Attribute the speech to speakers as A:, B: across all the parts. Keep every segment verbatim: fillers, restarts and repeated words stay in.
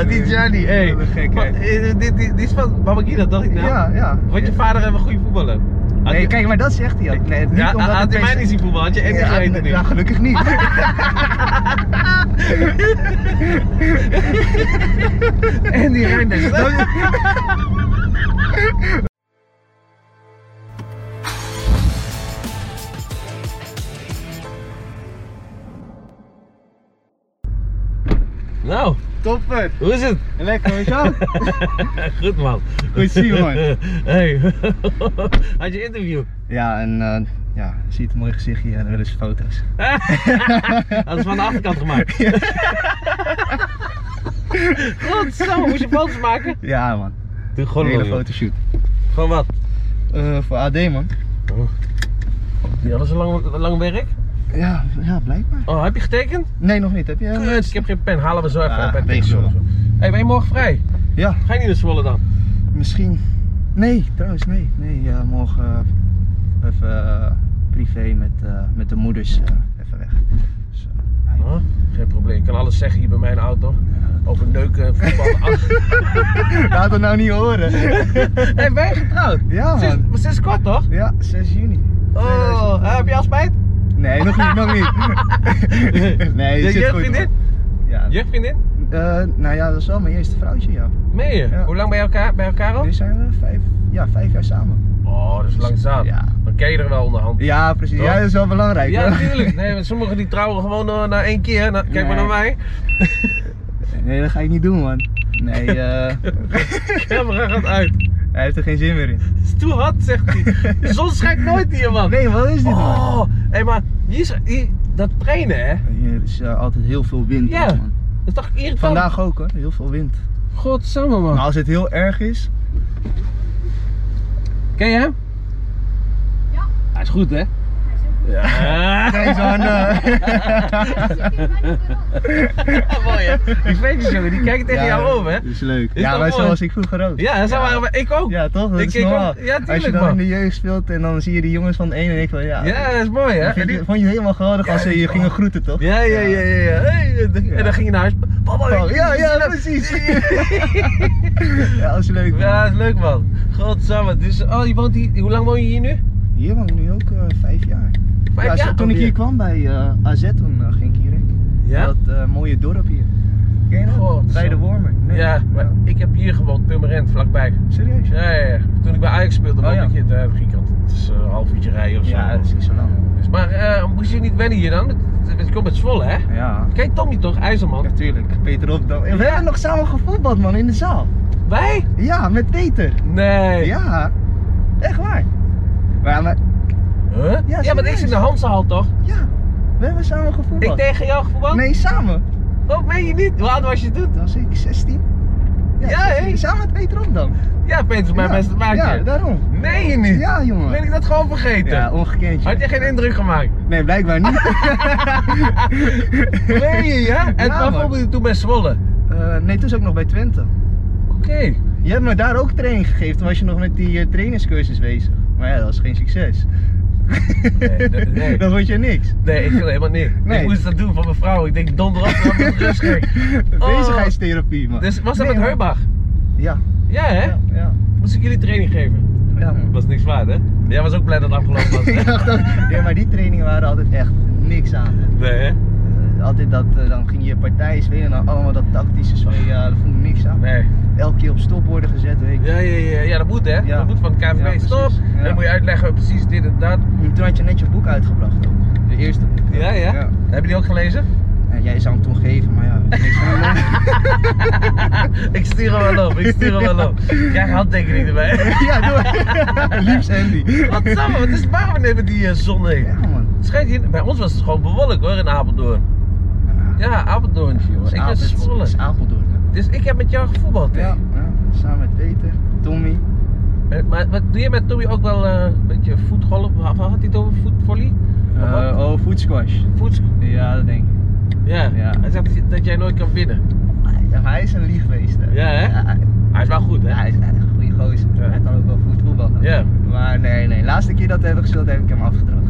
A: Ja, die Gianni, hé.
B: Wat een gek,
A: Maar,
B: hè.
A: eh, Die, die, die is van Babakina, dacht ik nou?
B: Ja, ja.
A: Want je vader een goede voetballer. Had
B: Nee,
A: je-
B: kijk, maar dat zegt hij ook. Nee, niet
A: ja,
B: omdat
A: had
B: het
A: hij mij
B: best-
A: niet zien voetballen, had je Andy
B: Ja,
A: geweten nu.
B: ja, gelukkig niet.
A: Andy Reinders. Nou,
B: Topper.
A: hoe is het?
B: Lekker, weet je wel?
A: Goed man.
B: Goed zien, man.
A: Hey, had je interview?
B: Ja, en uh, ja, je ziet een mooi gezichtje en dan willen ze foto's.
A: Dat is van de achterkant gemaakt. Goed, zo, moest je foto's maken?
B: Ja, man.
A: Doe gewoon
B: Een hele
A: een joh.
B: fotoshoot.
A: Van wat?
B: Uh, voor A D, man.
A: Oh. Die hadden ze lang, lang werk?
B: Ja, ja, blijkbaar.
A: Oh, heb je getekend?
B: Nee, nog niet. Heb je?
A: Kut, ik heb geen pen. Halen we zo even
B: Ah,
A: een pen.
B: wees zo.
A: Hé, hey, ben je morgen vrij?
B: Ja,
A: Ga je niet naar Zwolle dan?
B: misschien. Nee, trouwens, nee. Nee, ja, morgen uh, even uh, privé met, uh, met de moeders uh, even weg. Dus, uh, ja.
A: Oh, geen probleem. Ik kan alles zeggen hier bij mijn auto. Over neuken en voetbal.
B: Laat het nou niet horen.
A: Hey, ben je getrouwd?
B: Ja, man.
A: Sinds, sinds kort toch?
B: Ja, zes juni.
A: Oh, uh, heb je al spijt?
B: Nee, nog niet, nog niet. Nee,
A: Je
B: je zit goed.
A: jeugdvriendin?
B: man. Ja.
A: Jeugdvriendin?
B: Uh, nou ja, dat is wel mijn eerste vrouwtje, ja.
A: Meen je?
B: Ja.
A: Hoe lang ben je elkaar, bij elkaar al?
B: Nu zijn we vijf, ja, vijf jaar samen.
A: Oh, dat is lang zat.
B: Ja.
A: Dan ken je er wel onderhand.
B: Ja, precies.
A: Toch?
B: Ja, dat is wel belangrijk.
A: Ja,
B: hoor.
A: natuurlijk. Nee, want sommigen die trouwen gewoon uh, na één keer. Nou, kijk maar
B: Nee.
A: naar mij.
B: Nee, dat ga ik niet doen, man. Nee, eh
A: Camera gaat uit.
B: hij heeft er geen zin meer in.
A: Het is too hot, zegt hij. De zon schijnt nooit hier, man.
B: Nee, wat is dit, man?
A: Oh, hé, maar hier is, hier, dat trainen, hè?
B: Hier is uh, altijd heel veel wind,
A: Ja.
B: man.
A: Dat is toch irritant?
B: Vandaag ook, hoor. Heel veel wind.
A: Godsamme, man.
B: Maar als het heel erg is...
A: Ken je hem?
C: Ja.
A: Hij is goed, hè? Ja.
B: Kijk zo aan de...
A: Mooi, hè? Die feestjes, jongen, die kijken tegen jou over, hè?
B: Dat is leuk.
A: Is
B: ja,
A: dat
B: maar
A: mooi?
B: zoals ik vroeger ook.
A: Ja, zo waren we, ik ook.
B: Ja, toch? Dat
A: Ik
B: is
A: keek
B: normaal.
A: ook- ja,
B: Als je
A: tuurlijk,
B: dan
A: man.
B: in de jeugd speelt en dan zie je die jongens van de ene en ik van ja.
A: Ja, dat is mooi, hè?
B: Dat vind
A: En
B: je,
A: die-
B: vond je helemaal geweldig als
A: Ja,
B: ze je
A: oh.
B: gingen groeten, toch?
A: Ja, ja, ja, ja. ja. Hey, en dan ging je naar huis. Papa,
B: Oh,
A: ik-
B: ja, ja, precies. Ja, dat is leuk, man.
A: Ja, dat is leuk, man. Godsamme. Dus, oh, je woont hier, hoe lang woon je hier nu?
B: Hier woon ik nu ook uh, vijf jaar.
A: Vijf
B: ja,
A: jaar
B: zo- toen ik
A: alweer?
B: hier kwam bij uh, A Z, toen uh, ging ik hierheen.
A: Ja?
B: Dat uh, mooie dorp hier. Ken je dat?
A: God,
B: bij
A: zo.
B: de Wormer. Nee.
A: Ja, maar ik heb hier gewoond, Purmerend, vlakbij.
B: Serieus?
A: Ja, ja, ja. Toen ik bij Ajax speelde,
B: Oh,
A: woonde
B: ja.
A: ik hier. Daar ging ik altijd. Het is uh, een half uurtje rijden of zo.
B: Ja, dat is niet zo lang.
A: Dus, maar uh, moest je niet wennen hier dan? Met- Je komt met Zwolle, hè?
B: Ja.
A: Kijk Tommy toch, IJzerman?
B: Natuurlijk, Peter Opdam. We
A: Ja.
B: hebben nog samen gevoetbald, man, in de zaal.
A: Wij?
B: Ja, met Peter.
A: Nee.
B: Ja, echt waar. Maar, ja, maar
A: Huh? Ja,
B: Ja,
A: maar ik
B: serieus.
A: zit in de Hansenhal toch?
B: ja, we hebben samen gevoetbald.
A: Ik tegen jou gevoetbald?
B: Nee, samen.
A: Oh, meen je niet? Hoe oud was je toen?
B: Dat was ik zestien.
A: Ja,
B: zestien.
A: hé.
B: Samen met Peter Opdam.
A: Ja, Peter is mijn
B: Ja,
A: beste maatje.
B: Ja, daarom.
A: Meen je niet?
B: Ja, jongen.
A: Ben ik dat gewoon vergeten?
B: Ja, ongekend.
A: Had je geen indruk gemaakt?
B: Nee, blijkbaar niet.
A: Meen je, ja? En
B: Ja,
A: wat
B: man.
A: vond je toen bij Zwolle?
B: Uh, nee, toen zat ik nog bij Twente.
A: Oké.
B: Je hebt me daar ook training gegeven, toen was je nog met die uh, trainingscursus bezig. Maar ja, dat was geen succes.
A: Nee, dat- nee.
B: Dan vond je niks.
A: Nee, ik wil helemaal niet.
B: Nee.
A: Ik moest dat doen van mijn vrouw. Ik denk donder op, dan moet rust krijgen. Oh.
B: Bezigheidstherapie, man.
A: Dus was dat
B: Nee,
A: met
B: man.
A: Heubach?
B: Ja.
A: Ja, hè?
B: Ja, ja.
A: Moest ik jullie training geven?
B: Ja, man.
A: Was niks waard, hè? Jij was ook blij dat het afgelopen was,
B: Ik
A: hè?
B: dacht ook, ja, maar die trainingen waren altijd echt niks aan. Hè.
A: Nee, hè?
B: Uh, altijd dat, uh, dan ging je partijen spelen en dan allemaal dat tactische spelen, ja, dat vond ik niks aan.
A: Nee.
B: Elke keer op stop worden gezet, weet je.
A: Ja, ja, ja, ja, dat moet, hè?
B: Ja.
A: Dat moet van de K V B.
B: Ja, precies.
A: Stop!
B: Ja.
A: En dan moet je uitleggen precies dit en dat.
B: En toen had je net je boek uitgebracht ook. De eerste boek.
A: Ja, ja?
B: Ja.
A: Heb je die ook gelezen?
B: Ja, jij zou hem toen geven, maar ja, niks van hem.
A: Ik stuur hem wel op, ik stuur hem wel op. Krijg handtekening erbij.
B: Ja, doe maar. Liefst Andy.
A: Wat samen, wat is het waar we nemen die uh, zon heen?
B: Ja, man.
A: Schijnt hier, bij ons was het gewoon bewolkt hoor in Apeldoorn. Ja, Apeldoorntje jongen. Ik ben Zwolle.
B: Het is Apeldoorn. hè.
A: Dus ik heb met jou gevoetbald hè?
B: Ja, ja, samen met Peter, Tommy.
A: Maar, maar wat doe je met Tommy ook wel uh, een beetje voetgolf? Wat had hij het over voetvolley? Of wat?
B: Uh, oh, foodsquash.
A: Voets...
B: Ja, dat denk ik.
A: Ja.
B: Ja.
A: Hij zegt dat, je- dat jij nooit kan winnen.
B: Ja, maar hij is een liefgeweest. hè.
A: Ja, hè?
B: hij,
A: Hij is wel goed hè?
B: hij is echt een goede gozer.
A: Ja.
B: Hij kan ook wel goed voetballen.
A: Ja.
B: Maar nee, nee. De laatste keer dat we hebben gespeeld heb ik hem afgetrapt.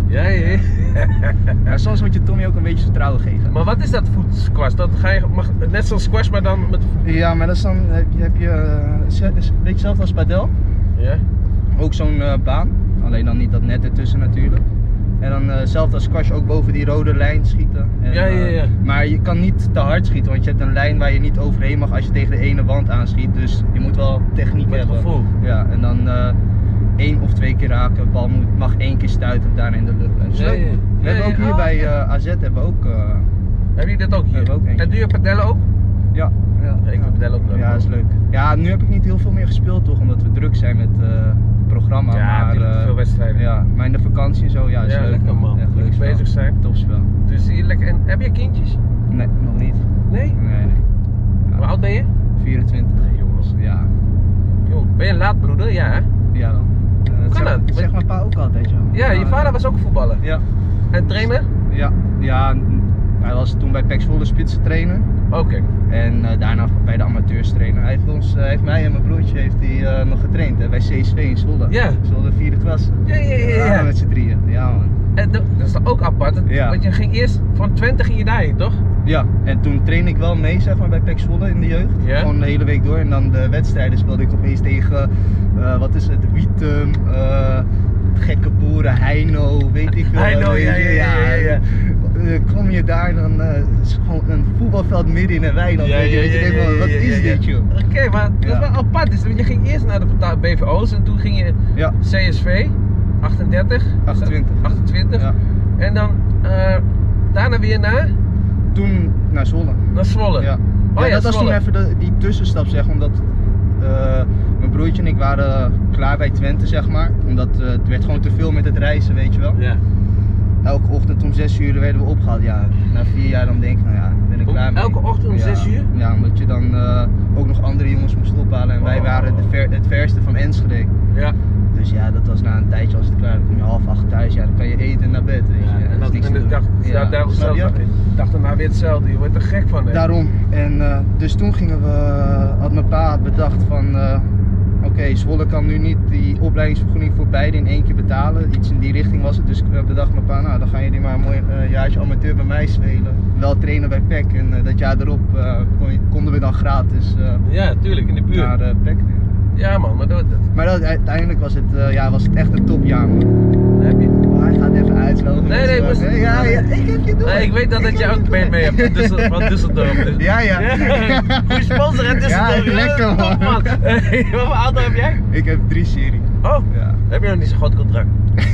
A: Ja, ja, ja.
B: Maar soms moet je Tommy ook een beetje vertrouwen geven.
A: Maar wat is dat food squash? Dat ga je, mag, net zoals squash, maar dan met...
B: Ja, maar dat is dan, heb je, heb je uh, een beetje hetzelfde als padel.
A: Ja?
B: Ook zo'n uh, baan, alleen dan niet dat net ertussen natuurlijk. En dan uh, hetzelfde als squash, ook boven die rode lijn schieten. En,
A: Ja, ja, ja.
B: Uh, maar je kan niet te hard schieten, want je hebt een lijn waar je niet overheen mag als je tegen de ene wand aanschiet. Dus je moet wel techniek
A: Met
B: hebben.
A: gevoel.
B: Ja, en dan uh, één of twee keer raken, de bal moet, mag één keer stuiten of daarna in de lucht blijven.
A: Ja, ja.
B: We hebben
A: Ja,
B: ook
A: ja.
B: hier
A: Oh,
B: bij
A: oké.
B: uh, A Z hebben we ook... Uh,
A: Heb je dat ook hier?
B: Hebben we ook eentje.
A: En doe je padellen ook?
B: ja, ja,
A: Ja, ik vind padel ook leuk.
B: ja, dat is leuk. Ja, nu heb ik niet heel veel meer gespeeld toch, omdat we druk zijn met uh, het programma.
A: Ja,
B: maar,
A: natuurlijk,
B: uh,
A: veel wedstrijden.
B: Ja, maar in de vakantie en zo, ja, is
A: Ja,
B: leuk.
A: lekker, man.
B: Echt leuk
A: Lekker
B: spel.
A: bezig zijn.
B: Topspel.
A: Dus hier lekker. En heb je kindjes?
B: Nee, nog niet.
A: Nee?
B: Nee, nee. Ja,
A: Hoe oud ben je?
B: vierentwintig.
A: Nee, jongens.
B: Ja,
A: Jong. Ben je een laatbroeder? Ja, hè?
B: ja dan. Uh,
A: kan
B: zeg,
A: dat?
B: Dat zegt mijn pa ook altijd, ja.
A: Ja, je
B: Maar,
A: vader was ook voetballer.
B: Ja,
A: En trainer?
B: ja, ja. n- Hij was toen bij P E C Zwolle spitsentrainer.
A: Oké.
B: En uh, daarna bij de amateurs trainer. Hij heeft, ons, uh, heeft mij en mijn broertje heeft hij, uh, nog getraind hè, bij C S V in Zwolle.
A: Ja.
B: Zwolle vierde klasse.
A: Ja, ja, ja, ja.
B: Ja, met z'n drieën. Ja, man.
A: En dat dat is toch ook apart? Dat-
B: Ja.
A: Want je ging eerst van Twente ging je daarheen, toch?
B: Ja, en toen trainde ik wel mee zeg maar, bij P E C Zwolle in de jeugd.
A: Ja.
B: Gewoon de hele week door. En dan de wedstrijden speelde ik opeens tegen, uh, wat is het, Wietum, uh, gekke boeren, Heino, weet ik veel.
A: Heino,
B: weet
A: ja,
B: je.
A: ja, ja, ja.
B: Uh, kom je daar dan, uh, het is gewoon een voetbalveld midden in een weiland. weet je. Je denkt van, wat is dit joh?
A: Oké, maar dat
B: Ja.
A: is wel apart. Dus, want je ging eerst naar de B V O's en toen ging je
B: Ja,
A: C S V, achtendertig?
B: achtentwintig.
A: achtentwintig.
B: Ja.
A: En dan uh, daarna weer naar,
B: Toen naar Zwolle.
A: naar Zwolle.
B: Ja.
A: Oh
B: ja,
A: ja,
B: dat was toen
A: Zwolle.
B: even de, die tussenstap zeg, omdat uh, mijn broertje en ik waren klaar bij Twente zeg maar. Omdat uh, het werd gewoon te veel met het reizen, weet je wel.
A: Ja.
B: Elke ochtend om zes uur werden we opgehaald. Ja, na vier jaar dan denk ik, nou ja, ben ik
A: Om-
B: klaar mee.
A: elke ochtend om
B: Ja.
A: zes uur?
B: Ja, omdat je dan uh, ook nog andere jongens moest ophalen en wij
A: Oh.
B: waren de ver, het verste van Enschede.
A: Ja.
B: Dus ja, dat was na een tijdje als het klaar, dan kom je half acht thuis, ja, dan kan je eten en naar bed, weet je.
A: Ja, en
B: dat
A: dat,
B: is niks
A: en
B: te
A: ik
B: doen.
A: dacht, ja,
B: Ja,
A: daar
B: snap
A: zelf,
B: je?
A: ik dacht daarna weer hetzelfde. Je wordt er gek van, hè?
B: Daarom. En uh, dus toen gingen we, had mijn pa bedacht van, uh, oké, okay, Zwolle kan nu niet die opleidingsvergoeding voor beide in één keer betalen. Iets in die richting was het. Dus ik uh, bedacht mijn pa, nou dan gaan jullie maar een mooi uh, jaartje amateur bij mij spelen. Wel trainen bij P E C en uh, dat jaar erop uh, kon, konden we dan gratis uh,
A: Ja, tuurlijk, in de buurt.
B: naar uh, P E C weer.
A: Ja man, maar dat, dat
B: Maar dat, uiteindelijk was het, uh, ja, was het echt een topjaar man.
A: dat heb je.
B: Oh, hij gaat even uitsloven.
A: Nee, nee,
B: Dus,
A: moest-
B: uh, ja, ja, ik heb je door.
A: Nee, ik weet dat, dat
B: Ik
A: je
B: heb
A: ook
B: je
A: mee,
B: door.
A: mee hebt van Düssel- van Düsseldorf. Dus.
B: Ja, ja.
A: Goeie sponsor, hè, Düsseldorf.
B: Ja, lekker, man.
A: Top, man. Hey, wat voor auto heb jij?
B: Ik heb drie serie.
A: Oh,
B: Ja.
A: heb je nog niet zo'n groot contract?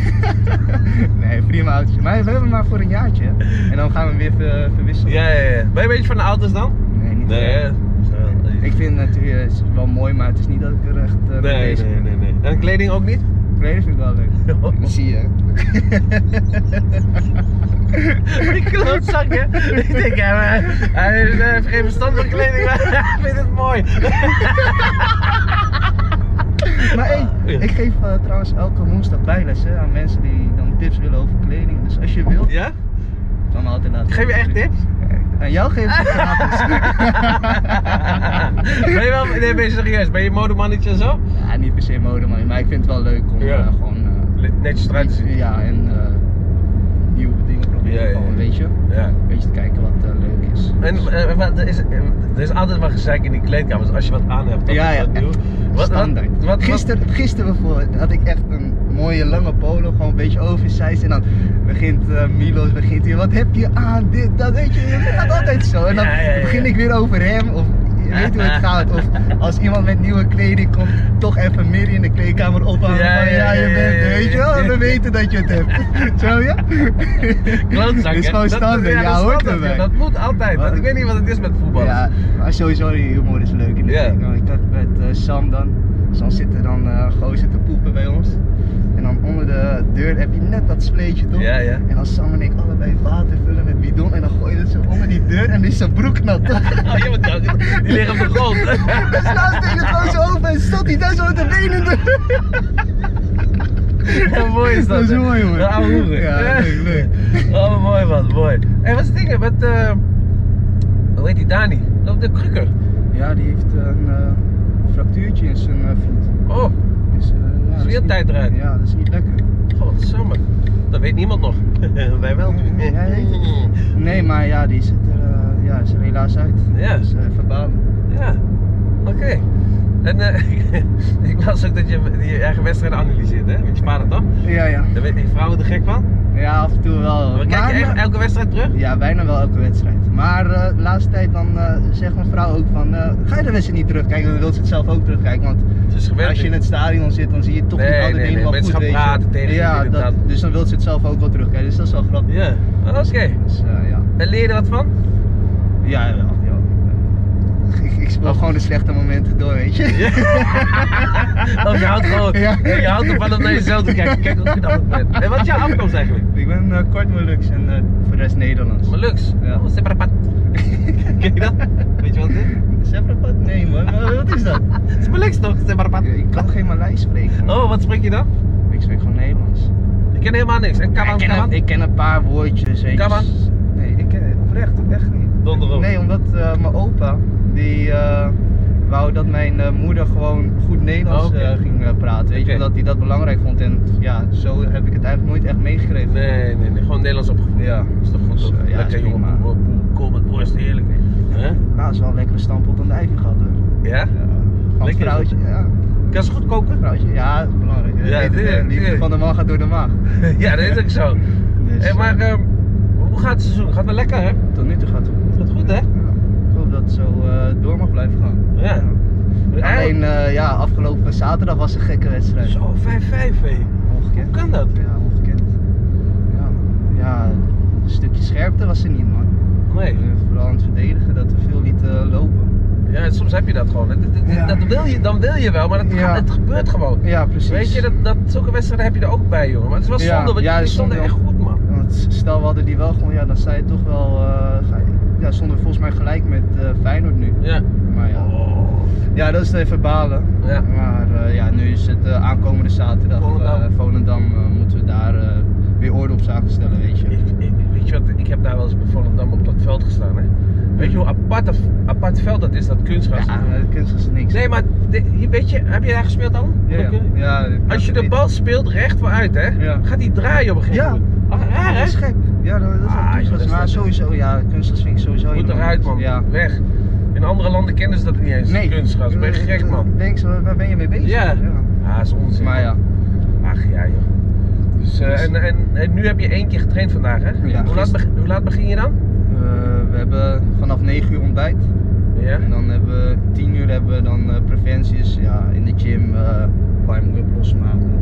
B: Nee, prima autootje. Maar we hebben hem maar voor een jaartje. hè. En dan gaan we hem weer ver- verwisselen.
A: Ja, ja, ja. Ben je een beetje van de auto's dan?
B: Nee, niet
A: Nee,
B: echt.
A: hè? Zo,
B: Ik vind het natuurlijk het is wel mooi, maar het is niet dat ik er echt uh, mee
A: Nee,
B: bezig
A: nee,
B: ben.
A: nee, nee. En kleding ook niet?
B: Kleding vind ik wel leuk. Zie je.
A: Die klootzak, hè? Ik denk, ja, maar hij heeft uh, geen verstand van kleding, maar hij vindt het mooi.
B: Maar hey,
A: Ja.
B: ik geef uh, trouwens elke woensdag bijles hè, aan mensen die dan tips willen over kleding. Dus als je wilt,
A: Ja?
B: kan me altijd laten
A: Geef je echt
B: weten.
A: tips?
B: Aan jou geef ik het gratis.
A: Ben je wel, nee, ben je serieus? Ben je modemannetje en zo?
B: Ja, niet per se mode, man, maar ik vind het wel leuk om
A: Ja.
B: uh, gewoon uh,
A: Netjes eruit te zien.
B: ja, en uh, nieuwe dingen proberen.
A: Ja, ja, ja.
B: Gewoon, weet je?
A: Ja.
B: Een beetje te kijken wat uh, leuk is.
A: En uh, wat, er, is, er is altijd wat gezeik in die kleedkamers als je wat aan hebt. dan
B: Ja,
A: is
B: ja,
A: dat nieuw. Wat,
B: Standaard.
A: Wat, wat,
B: Gisteren, gisteren bijvoorbeeld had ik echt een mooie lange polo, gewoon een beetje oversized. En dan begint uh, Milos, begint hier, wat heb je aan, dit, dat, weet je, het gaat altijd zo. En dan
A: Ja, ja, ja.
B: begin ik weer over hem, of je weet hoe het gaat. Of als iemand met nieuwe kleding komt, toch even midden in de kleedkamer ophangen
A: Ja,
B: van
A: ja,
B: ja, je
A: ja,
B: bent,
A: ja, ja,
B: weet je wel,
A: ja.
B: we weten dat je het hebt. Zo ja?
A: klootzak,
B: Dat is
A: hè?
B: gewoon standaard,
A: dat,
B: ja,
A: dat is
B: hoort
A: standaard,
B: erbij.
A: ja, dat moet altijd, want ik weet niet wat het is met voetbal.
B: Ja, maar sowieso die humor is leuk in de
A: Ja.
B: kleedkamer. Ik had met uh, Sam dan, Sam zit er dan uh, gozer te poepen bij ons. En dan onder de deur heb je net dat spleetje toch?
A: Ja, ja.
B: En dan Sam en ik allebei water vullen met bidon en dan gooi je het zo onder die deur en dan is zijn broek nat.
A: Oh, je moet ook- die liggen op de grond.
B: Dus nou steekt het gewoon zo open en stond hij daar zo met de benen door.
A: Ja, mooi is dat.
B: Dat is
A: hè?
B: mooi, hoor.
A: De oude hoeren.
B: Ja, leuk, leuk.
A: Oh, mooi man, mooi. En wat is het ding met, uh, hoe heet die Dani? Loopt de krukker.
B: Ja, die heeft een uh, fractuurtje in zijn uh, voet.
A: Oh,
B: Dus, uh, ja,
A: is
B: dat
A: weer
B: niet-
A: tijd eruit.
B: Ja, dat is niet lekker.
A: godsamme. Dat weet niemand nog. Wij wel.
B: Ja, jij weet het. Nee, maar ja, die zit er, uh, ja, is er helaas uit.
A: Ja.
B: Dus uh, even balen.
A: Ja, oké. Okay. En uh, ik las ook dat je je eigen wedstrijden analyseert, hè? Met je vader toch?
B: Ja, ja.
A: Daar weet je vrouw er gek van?
B: Ja, af en toe wel.
A: Maar kijk je echt elke wedstrijd terug?
B: Ja, bijna wel elke wedstrijd. Maar uh, de laatste tijd dan uh, zegt mijn vrouw ook van, uh, ga je de wedstrijd niet terugkijken? Dan wil ze het zelf ook terugkijken. Want als je in het stadion zit, dan zie je toch
A: nee,
B: niet altijd
A: nee,
B: helemaal
A: nee,
B: goed.
A: Mensen gaan praten tegen
B: ja,
A: je.
B: dat, dus dan wil ze het zelf ook wel terugkijken. Dus dat is wel grappig.
A: Ja, oh, dat is oké.
B: Dus, uh, ja.
A: En leer je er wat van?
B: Ja, ja, ja. Ik, ik speel oh. gewoon de slechte momenten door, weet je.
A: Ja. Oh, je houdt gewoon, ja. je houdt ervan om naar jezelf te kijken. Kijk wat je dan bent. En wat is jouw afkomst eigenlijk?
B: Ik ben uh, kort Molux en uh, voor de rest Nederlands.
A: Molux?
B: Ja.
A: Oh, Seprapat. Ken je dat? Weet je wat het is?
B: Seprapat? Nee man, wat is dat?
A: Het is Molux toch? Seprapat.
B: Ja, ik kan geen Maleis spreken.
A: Man. Oh, wat spreek je dan?
B: Ik spreek gewoon Nederlands.
A: Ik ken helemaal niks. En kaman,
B: ik, ken
A: kaman?
B: Een, ik ken een paar woordjes.
A: Kaman?
B: Nee, ik ken oprecht, echt niet.
A: Donderop.
B: Nee, omdat uh, mijn opa, die uh, wou dat mijn uh, moeder gewoon goed Nederlands oh, okay. uh, ging uh, praten. Weet okay. je, omdat hij dat belangrijk vond. En ja, zo heb ik het eigenlijk nooit echt meegekregen.
A: Nee, nee, nee. Gewoon Nederlands opgevoed.
B: Ja.
A: Dat is toch goed?
B: Dus, uh, ja,
A: lekker jongen, kool met borst, heerlijk. Huh?
B: Nou, is wel een lekkere stampot aan de ijver gehad hoor.
A: Ja?
B: Ja. Van
A: lekker
B: vrouwtje, ja.
A: Kan ze goed koken?
B: Vrouwtje, ja, dat is belangrijk.
A: Ja,
B: de liefde, liefde van de man gaat door de maag.
A: Ja, dat is ook zo. Dus, hey, maar uh, hoe gaat het seizoen? Gaat het wel lekker hè?
B: Tot nu toe gaat het goed.
A: Het gaat goed hè? Ja.
B: Ik hoop dat het zo uh, door mag blijven gaan.
A: Ja.
B: Ja. Alleen uh, ja, afgelopen zaterdag was een gekke wedstrijd.
A: Zo, vijf vijf hé.
B: Ongekend.
A: Hoe kan dat?
B: Ja, ongekend. Ja, ja, een stukje scherpte was er niet man.
A: Nee.
B: Uh, vooral aan het verdedigen, dat we veel lieten lopen.
A: Ja, soms heb je dat gewoon. Dat, dat, ja. dat wil je, dan wil je wel, maar dat, ja. het gebeurt gewoon.
B: Ja, precies.
A: Weet je, dat, dat, zulke wedstrijden heb je er ook bij, jongen. Maar het is wel zonde, ja. want ja, die stonden echt goed, man.
B: Want stel we hadden die wel gewoon, ja, dan sta je toch wel, uh, ga je, ja, stonden we volgens mij gelijk met uh, Feyenoord nu.
A: Ja.
B: Maar ja, oh. ja, dat is even balen.
A: Ja.
B: Maar uh, ja, nu is het uh, aankomende zaterdag, Volendam, uh, Volendam uh, moeten we daar uh, weer orde op zaken stellen, weet je.
A: Ik, ik, weet je wat, ik heb daar wel eens bij Volendam op dat veld gestaan, hè. Weet je hoe apart, dat, apart veld dat is, dat kunstgras?
B: Ja, dat kunstgras is niks.
A: Nee, maar de, weet je, heb je daar gespeeld dan?
B: Ja, ja. ja
A: als je de bal speelt recht vooruit, hè, ja. gaat die draaien op een gegeven moment.
B: Ja,
A: Ach, raar, hè?
B: Dat is gek. Ja, dat, dat is
A: ah,
B: kunstgras. Maar sowieso, ja, kunstgras vind ik sowieso
A: moet eruit, man. Ja. Weg. In andere landen kennen ze dat niet eens, nee. kunstgras. Ben je gek, man.
B: Denk ze, waar ben je mee bezig?
A: Ja, ja. Ah, dat is onzin.
B: Maar ja.
A: Ach ja, joh. Dus, uh, en, en, en nu heb je één keer getraind vandaag, hè?
B: Ja,
A: hoe, laat, hoe laat begin je dan?
B: Uh, we hebben vanaf negen uur ontbijt.
A: Ja.
B: En dan hebben we tien uur hebben we dan uh, preventies, ja, in de gym, uh, warming-up losmaken.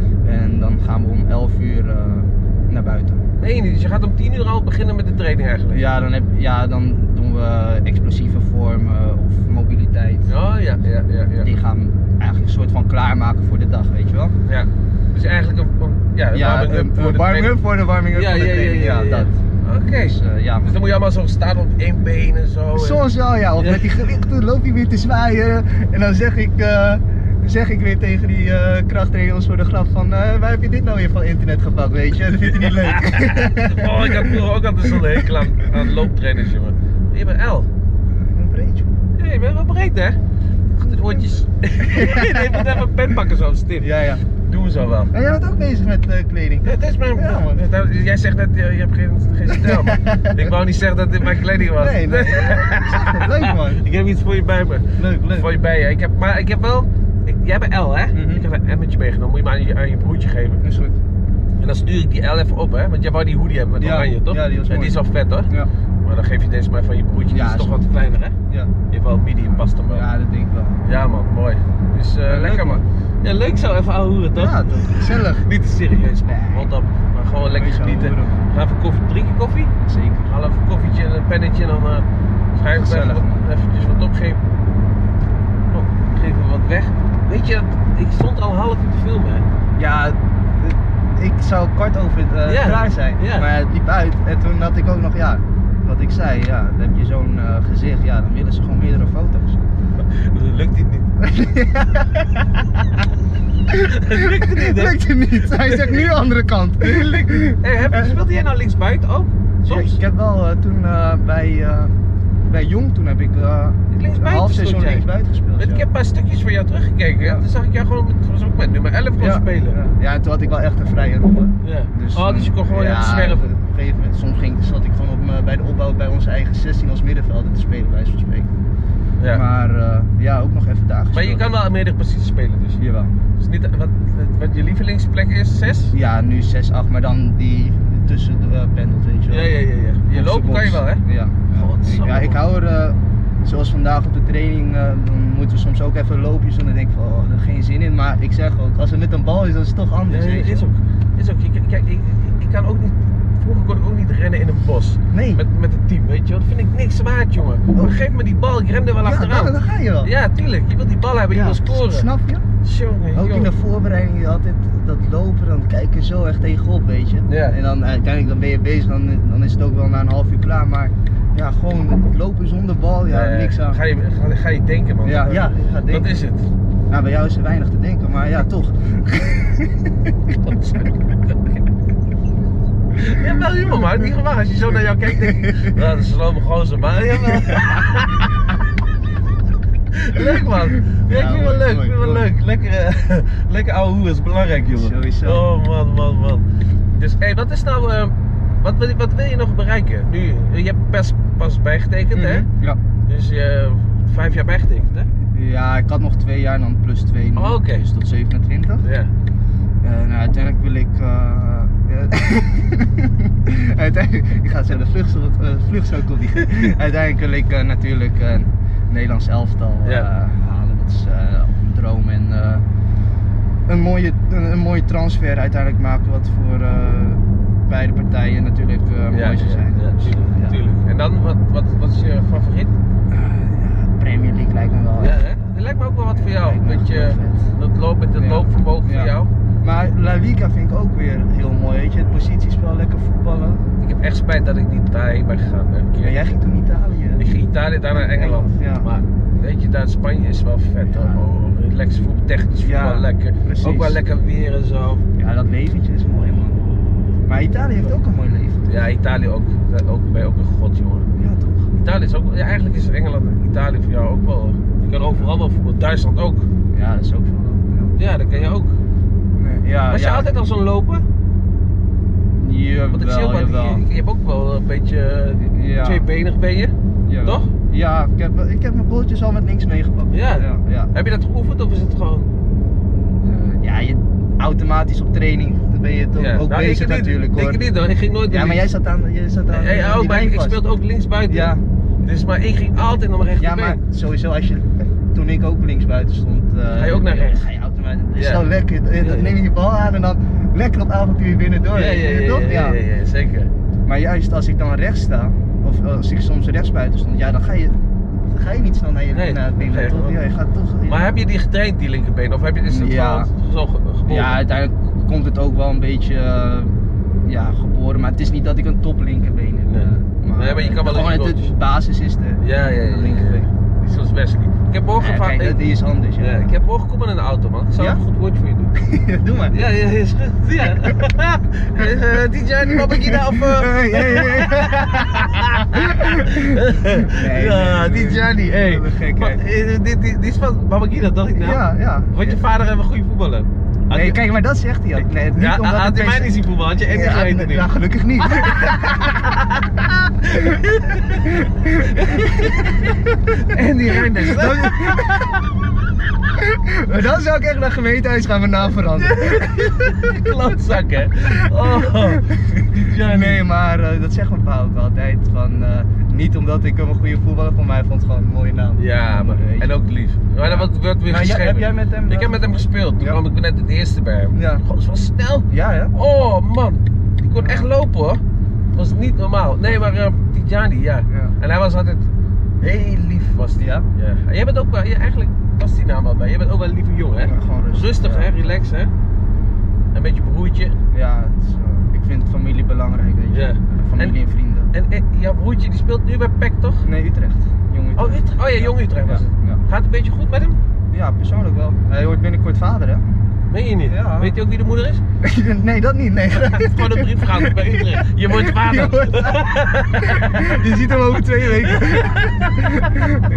B: En dan gaan we om elf uur uh, naar buiten.
A: Nee, niet. Dus je gaat om tien uur al beginnen met de training eigenlijk?
B: Ja, dan, heb, ja, dan doen we explosieve vormen of mobiliteit.
A: Oh ja, ja, ja, ja.
B: Die gaan eigenlijk een soort van klaarmaken voor de dag, weet je wel?
A: Ja. Dus eigenlijk een, een, ja, een
B: ja,
A: warming-up voor,
B: warming voor de warming-up
A: ja,
B: voor de
A: ja,
B: training. Ja, ja, ja, ja,
A: ja,
B: dat.
A: Oké, okay.
B: Dus, uh, ja,
A: dus dan moet je allemaal zo staan op één been en zo.
B: Soms wel ja, of ja. met die gewichten loop je weer te zwaaien en dan zeg ik, uh, zeg ik weer tegen die uh, krachttrainers voor de grap van uh, waar heb je dit nou weer van internet gepakt, weet je, dat vind je niet leuk.
A: Oh, ik had vroeger ook altijd zo'n hekel aan, aan looptrainers, jongen. Je bent L.
B: Een breedje.
A: Nee, je bent wel breed, hè? De oortjes. Nee, je moet even een pen pakken zo, stift.
B: Ja, ja.
A: Doen we zo wel.
B: En jij bent ook bezig met uh, kleding.
A: Ja, het is mijn... Ja, man. Jij zegt net, je hebt geen, geen stijl, man. Ik wou niet zeggen dat dit mijn kleding was.
B: Nee, nee. Ja, leuk, man.
A: Ik heb iets voor je bij me.
B: Leuk, leuk.
A: Voor je bij je. Ik heb, maar ik heb wel... Ik, jij bent L, hè? Mm-hmm. Ik heb een M'tje meegenomen. Moet je maar aan je, aan je broertje geven.
B: Is goed.
A: En dan stuur ik die L even op, hè? Want jij wou die hoodie hebben met
B: ja.
A: oranje, toch?
B: Ja, die was
A: en
B: mooi.
A: die is al vet, hoor.
B: Ja.
A: Maar dan geef je deze maar van je broertje. Ja, die is toch wat kleiner, hè?
B: Ja.
A: Je hebt wel medium, past hem wel.
B: Ja, dat denk ik wel.
A: Ja, man. Mooi. Dus uh, leuk, lekker, man. Ja, leuk zo even ouwehoeren, toch?
B: Ja, toch? Gezellig.
A: Niet te serieus, man. Rond op. Maar gewoon lekker genieten. We gaan even koffie drinken, koffie?
B: Zeker.
A: Haal even een koffietje en een pennetje en dan uh, schrijven we even, eventjes wat opgeven. Oh, geven we wat weg. Weet je, ik stond al een half uur te filmen, hè?
B: Ja, ik zou kwart over uh,
A: ja.
B: klaar zijn.
A: Ja.
B: Maar het liep uit en toen had ik ook nog, ja, wat ik zei, ja, dan heb je zo'n uh, gezicht, ja, dan willen ze gewoon meerdere foto's.
A: Dan lukt dit niet. Het lukt niet, hè?
B: Lukt het niet. Hij zegt nu de andere kant.
A: Lukt niet. Hey, heb, speelde jij nou linksbuiten ook? Soms?
B: Ja, ik heb wel uh, toen uh, bij, uh, bij Jong, toen heb ik uh,
A: linksbuiten
B: half
A: stond
B: seizoen
A: jij.
B: linksbuiten gespeeld.
A: Ik
B: ja.
A: heb een paar stukjes van jou teruggekeken.
B: Ja.
A: En toen zag ik jou gewoon met, was ook met nummer elf kon
B: ja,
A: spelen.
B: Ja. ja, en toen had ik wel echt een vrije rol.
A: Ja.
B: Dus,
A: oh, dus je kon gewoon
B: ja,
A: even zwerven.
B: Op een gegeven moment, soms ging, zat ik gewoon op, me- bij de opbouw bij onze eigen zestien als middenvelder te spelen, bij wijze van spreken.
A: Ja. Maar,
B: Maar uh, ja, ook nog even daar
A: maar je
B: gespeeld.
A: kan wel in meerdere posities spelen dus.
B: Jawel.
A: Dus niet wat, wat je lievelingsplek is, zes?
B: Ja, nu zes acht, maar dan die tussen de uh, pendelt, weet je wel.
A: Ja, ja, ja, ja. Je
B: Box to
A: lopen kan je
B: box.
A: wel, hè?
B: Ja.
A: Godsamme,
B: Ja, ik
A: man.
B: hou er, uh, zoals vandaag op de training, uh, dan moeten we soms ook even loopjes doen en dan denk ik van, oh, daar geen zin in. Maar ik zeg ook, als het met een bal is, dan is het toch anders.
A: Ja,
B: weet je
A: is
B: wel.
A: ook. Is ook. Kijk, kijk ik, ik kan ook niet. Vroeger kon ik ook niet rennen in een bos.
B: Nee.
A: Met, met het team, weet je wel. Dat vind ik niks waard, jongen. Maar geef me die bal, ik rende wel
B: Ja,
A: achteraan.
B: dan, dan ga je wel.
A: Ja, tuurlijk. Je wilt die bal hebben, je wil scoren.
B: Snap je?
A: Jongen,
B: Ook in
A: jongen.
B: de voorbereiding altijd dat lopen, dan kijk je zo echt tegenop, weet je.
A: Ja.
B: En dan uiteindelijk dan ben je bezig, dan, dan is het ook wel na een half uur klaar. Maar ja, gewoon het lopen zonder bal, ja,
A: Ja, ja.
B: niks aan.
A: Ga je, ga, ga je denken, man.
B: Ja, ja, je gaat denken.
A: Dat is het.
B: Nou, bij jou is er weinig te denken, maar ja, toch.
A: Ja, wel humor, maar niet gewacht. Als je zo naar jou kijkt, denk ik, nou, dat is een slome gozer, maar jawel. Leuk man. Ja, ik
B: Ja,
A: vind het wel
B: mooi,
A: leuk, ik
B: mooi,
A: vind het wel
B: mooi.
A: leuk. Lekker, uh, lekker ouwe hoer is belangrijk, jongen.
B: Sowieso.
A: Oh man, man, man. Dus hé, hey, wat is nou, uh, wat, wil, wat wil je nog bereiken? Nu, je hebt pas, pas bijgetekend, hè?
B: Mhm, ja.
A: Dus je hebt vijf jaar bijgetekend, hè?
B: Ja, ik had nog twee jaar en dan plus twee. nu,
A: Oh, oké.
B: Dus tot zevenentwintig.
A: Ja.
B: Uh, nou, uiteindelijk wil ik. Uh, ja. uiteindelijk, ik ga zeggen, de vluchtstrook uh, vluchtstrook komt niet. Uiteindelijk wil ik uh, natuurlijk uh, Nederlands elftal uh,
A: Ja.
B: halen. Dat is uh, een droom en uh, een, mooie, een, een mooie transfer uiteindelijk maken, wat voor uh, beide partijen natuurlijk uh, mooi
A: Ja,
B: zou zijn.
A: ja,
B: Dus,
A: tuurlijk,
B: ja.
A: tuurlijk. En dan, wat, wat, wat is je favoriet?
B: Uh, ja, Premier League lijkt me wel.
A: Ja,
B: echt.
A: hè? Dat lijkt me ook wel wat voor jou.
B: Lijkt me
A: Met je,
B: echt wel vet.
A: dat loop, met het
B: Ja.
A: loopvermogen
B: Ja.
A: voor jou.
B: Maar La Liga vind ik ook weer heel mooi, weet je, het positiespel, lekker voetballen.
A: Ik heb echt spijt dat ik niet daarheen ben gegaan. Een keer.
B: Ja, jij ging toen Italië.
A: Ik ging Italië, daarna Engeland.
B: Ja.
A: Maar weet je, daar in Spanje is wel vet
B: Ja.
A: hoor. Oh, relax voetbal, technisch voetbal,
B: Ja,
A: lekker.
B: precies.
A: Ook wel lekker weer en zo.
B: Ja, dat leventje is mooi, man. Maar Italië heeft ook een mooi leven. toch?
A: Ja, Italië ook. ook ben je ook een god, jongen.
B: Ja, toch?
A: Italië is ook, ja, eigenlijk is Engeland en Italië voor jou ook wel. Je kan overal wel voetbal. Duitsland ook.
B: Ja, dat is ook veel. Ja,
A: Ja, dat kan je ook.
B: nee, ja,
A: Was je
B: ja.
A: altijd al zo'n lopen?
B: Jawel,
A: Want ik zie ook wel,
B: jawel.
A: je, je hebt ook wel een beetje eh,
B: Ja.
A: tweebenig ben je.
B: Jawel.
A: toch?
B: Ja, ik heb, ik heb mijn bolletjes al met links meegepakt.
A: Ja.
B: Ja, ja.
A: Heb je dat geoefend of is het gewoon?
B: Eh, ja, je, automatisch op training dan ben je toch
A: Ja.
B: ook
A: Nou,
B: bezig
A: ik niet,
B: natuurlijk hoor.
A: Ik niet hoor, ik ging nooit
B: Ja, maar jij zat aan, jij zat aan
A: Ja, ja,
B: eh,
A: ook,
B: die
A: maar
B: lijn
A: ik, ik
B: vast.
A: speelde ook links buiten.
B: Ja.
A: Dus, maar ik ging altijd naar mijn
B: Ja,
A: rechterbeen.
B: maar sowieso als je, toen ik ook links buiten stond, uh,
A: Ga je ook naar rechts?
B: Ga je automatisch, dat is
A: Ja.
B: zo lekker. Dan
A: Ja, ja.
B: neem je je bal aan en dan lekker op avontuur binnen door.
A: Ja, ja, ja,
B: toch?
A: ja, ja, ja, ja, zeker.
B: Maar juist als ik dan rechts sta, of als ik soms rechts buiten stond, ja dan ga je, dan ga je niet snel naar, je,
A: Nee,
B: naar het
A: dan ga
B: binnen,
A: je
B: toch?
A: gewoon-
B: Ja, je gaat toch.
A: Maar heb je die getraind, die linkerbeen? Of heb je, is het
B: Ja.
A: gewoon zo ge- geboren?
B: Ja, uiteindelijk komt het ook wel een beetje uh, ja, geboren, maar het is niet dat ik een top linkerbeen heb.
A: Nee.
B: uh,
A: Nee, maar je kan wel
B: gewoon
A: een
B: het,
A: goaltje.
B: de basis is de,
A: Ja, ja, ja.
B: de linkerbeen.
A: Niet zoals Wesley. Ik heb morgen
B: Ja,
A: gevraagd.
B: kijk,
A: ik-
B: die is anders. Ja,
A: ja, ik heb morgen komen in de auto, man. Ik zal
B: Ja?
A: een goed woordje voor je doen.
B: Doe maar.
A: Ja, ja, is goed. Ja. uh, D J, die Babagina of. Uh...
B: Hey, hey, hey. Nee,
A: ja,
B: nee,
A: die
B: nee.
A: Gianni, hé.
B: Wat een gekheid.
A: Maar, eh, dit- dit- Die is van Babagina, dacht ik nou.
B: Ja, ja.
A: Want je vader heeft een goede voetballer. Had
B: Nee,
A: je-
B: kijk, maar dat zegt hij ook. Nee, niet
A: Ja,
B: omdat
A: had
B: het
A: hij mij
B: best-
A: niet zien voetballen, had je Andy
B: Ja,
A: geweten nu.
B: nou, gelukkig niet.
A: Andy Reinders.
B: Maar dan zou ik echt naar gemeentehuis gaan mijn naam veranderen.
A: Klootzak, hè. Oh, die Gianni.
B: Nee, maar uh, dat zegt mijn pa ook altijd. Van, uh, niet omdat ik hem een goede voetballer van mij vond, gewoon een mooie naam.
A: Ja, maar,
B: Weet je.
A: en ook lief. Maar dat wordt, wordt weer
B: Maar jij-
A: geschreven.
B: heb jij met hem,
A: Ik
B: uh,
A: heb met hem gespeeld, toen
B: ja?
A: kwam ik net het eerste bij hem.
B: Ja.
A: God, dat was snel.
B: Ja, hè?
A: Oh man, die kon echt lopen hoor. Dat was niet normaal. Nee, maar uh, die Gianni, ja.
B: Ja.
A: En hij was altijd heel lief, was die.
B: Ja?
A: Ja. En jij bent ook wel, ja, eigenlijk was die naam wel bij. Jij bent ook wel een lieve jongen, hè?
B: Ja, gewoon rustig.
A: Rustig,
B: Ja.
A: hè? Relax, hè? Een beetje broertje.
B: Ja, het is, uh, ik vind familie belangrijk, weet je.
A: Ja.
B: Uh, familie en, vrienden.
A: En, en jouw broertje die speelt nu bij P E C toch?
B: Nee, Utrecht. Jong Utrecht.
A: Oh, Utrecht. Oh ja, Jong Utrecht was
B: Ja,
A: het.
B: ja.
A: Gaat het een beetje goed met hem?
B: Ja, persoonlijk wel. Hij wordt binnenkort vader, hè?
A: Meen je niet?
B: Ja.
A: Weet je ook wie de moeder is?
B: Nee, dat niet, nee.
A: Gewoon een brief gaan bij Utrecht. Je wordt vader.
B: Je wordt- Je ziet hem over twee weken.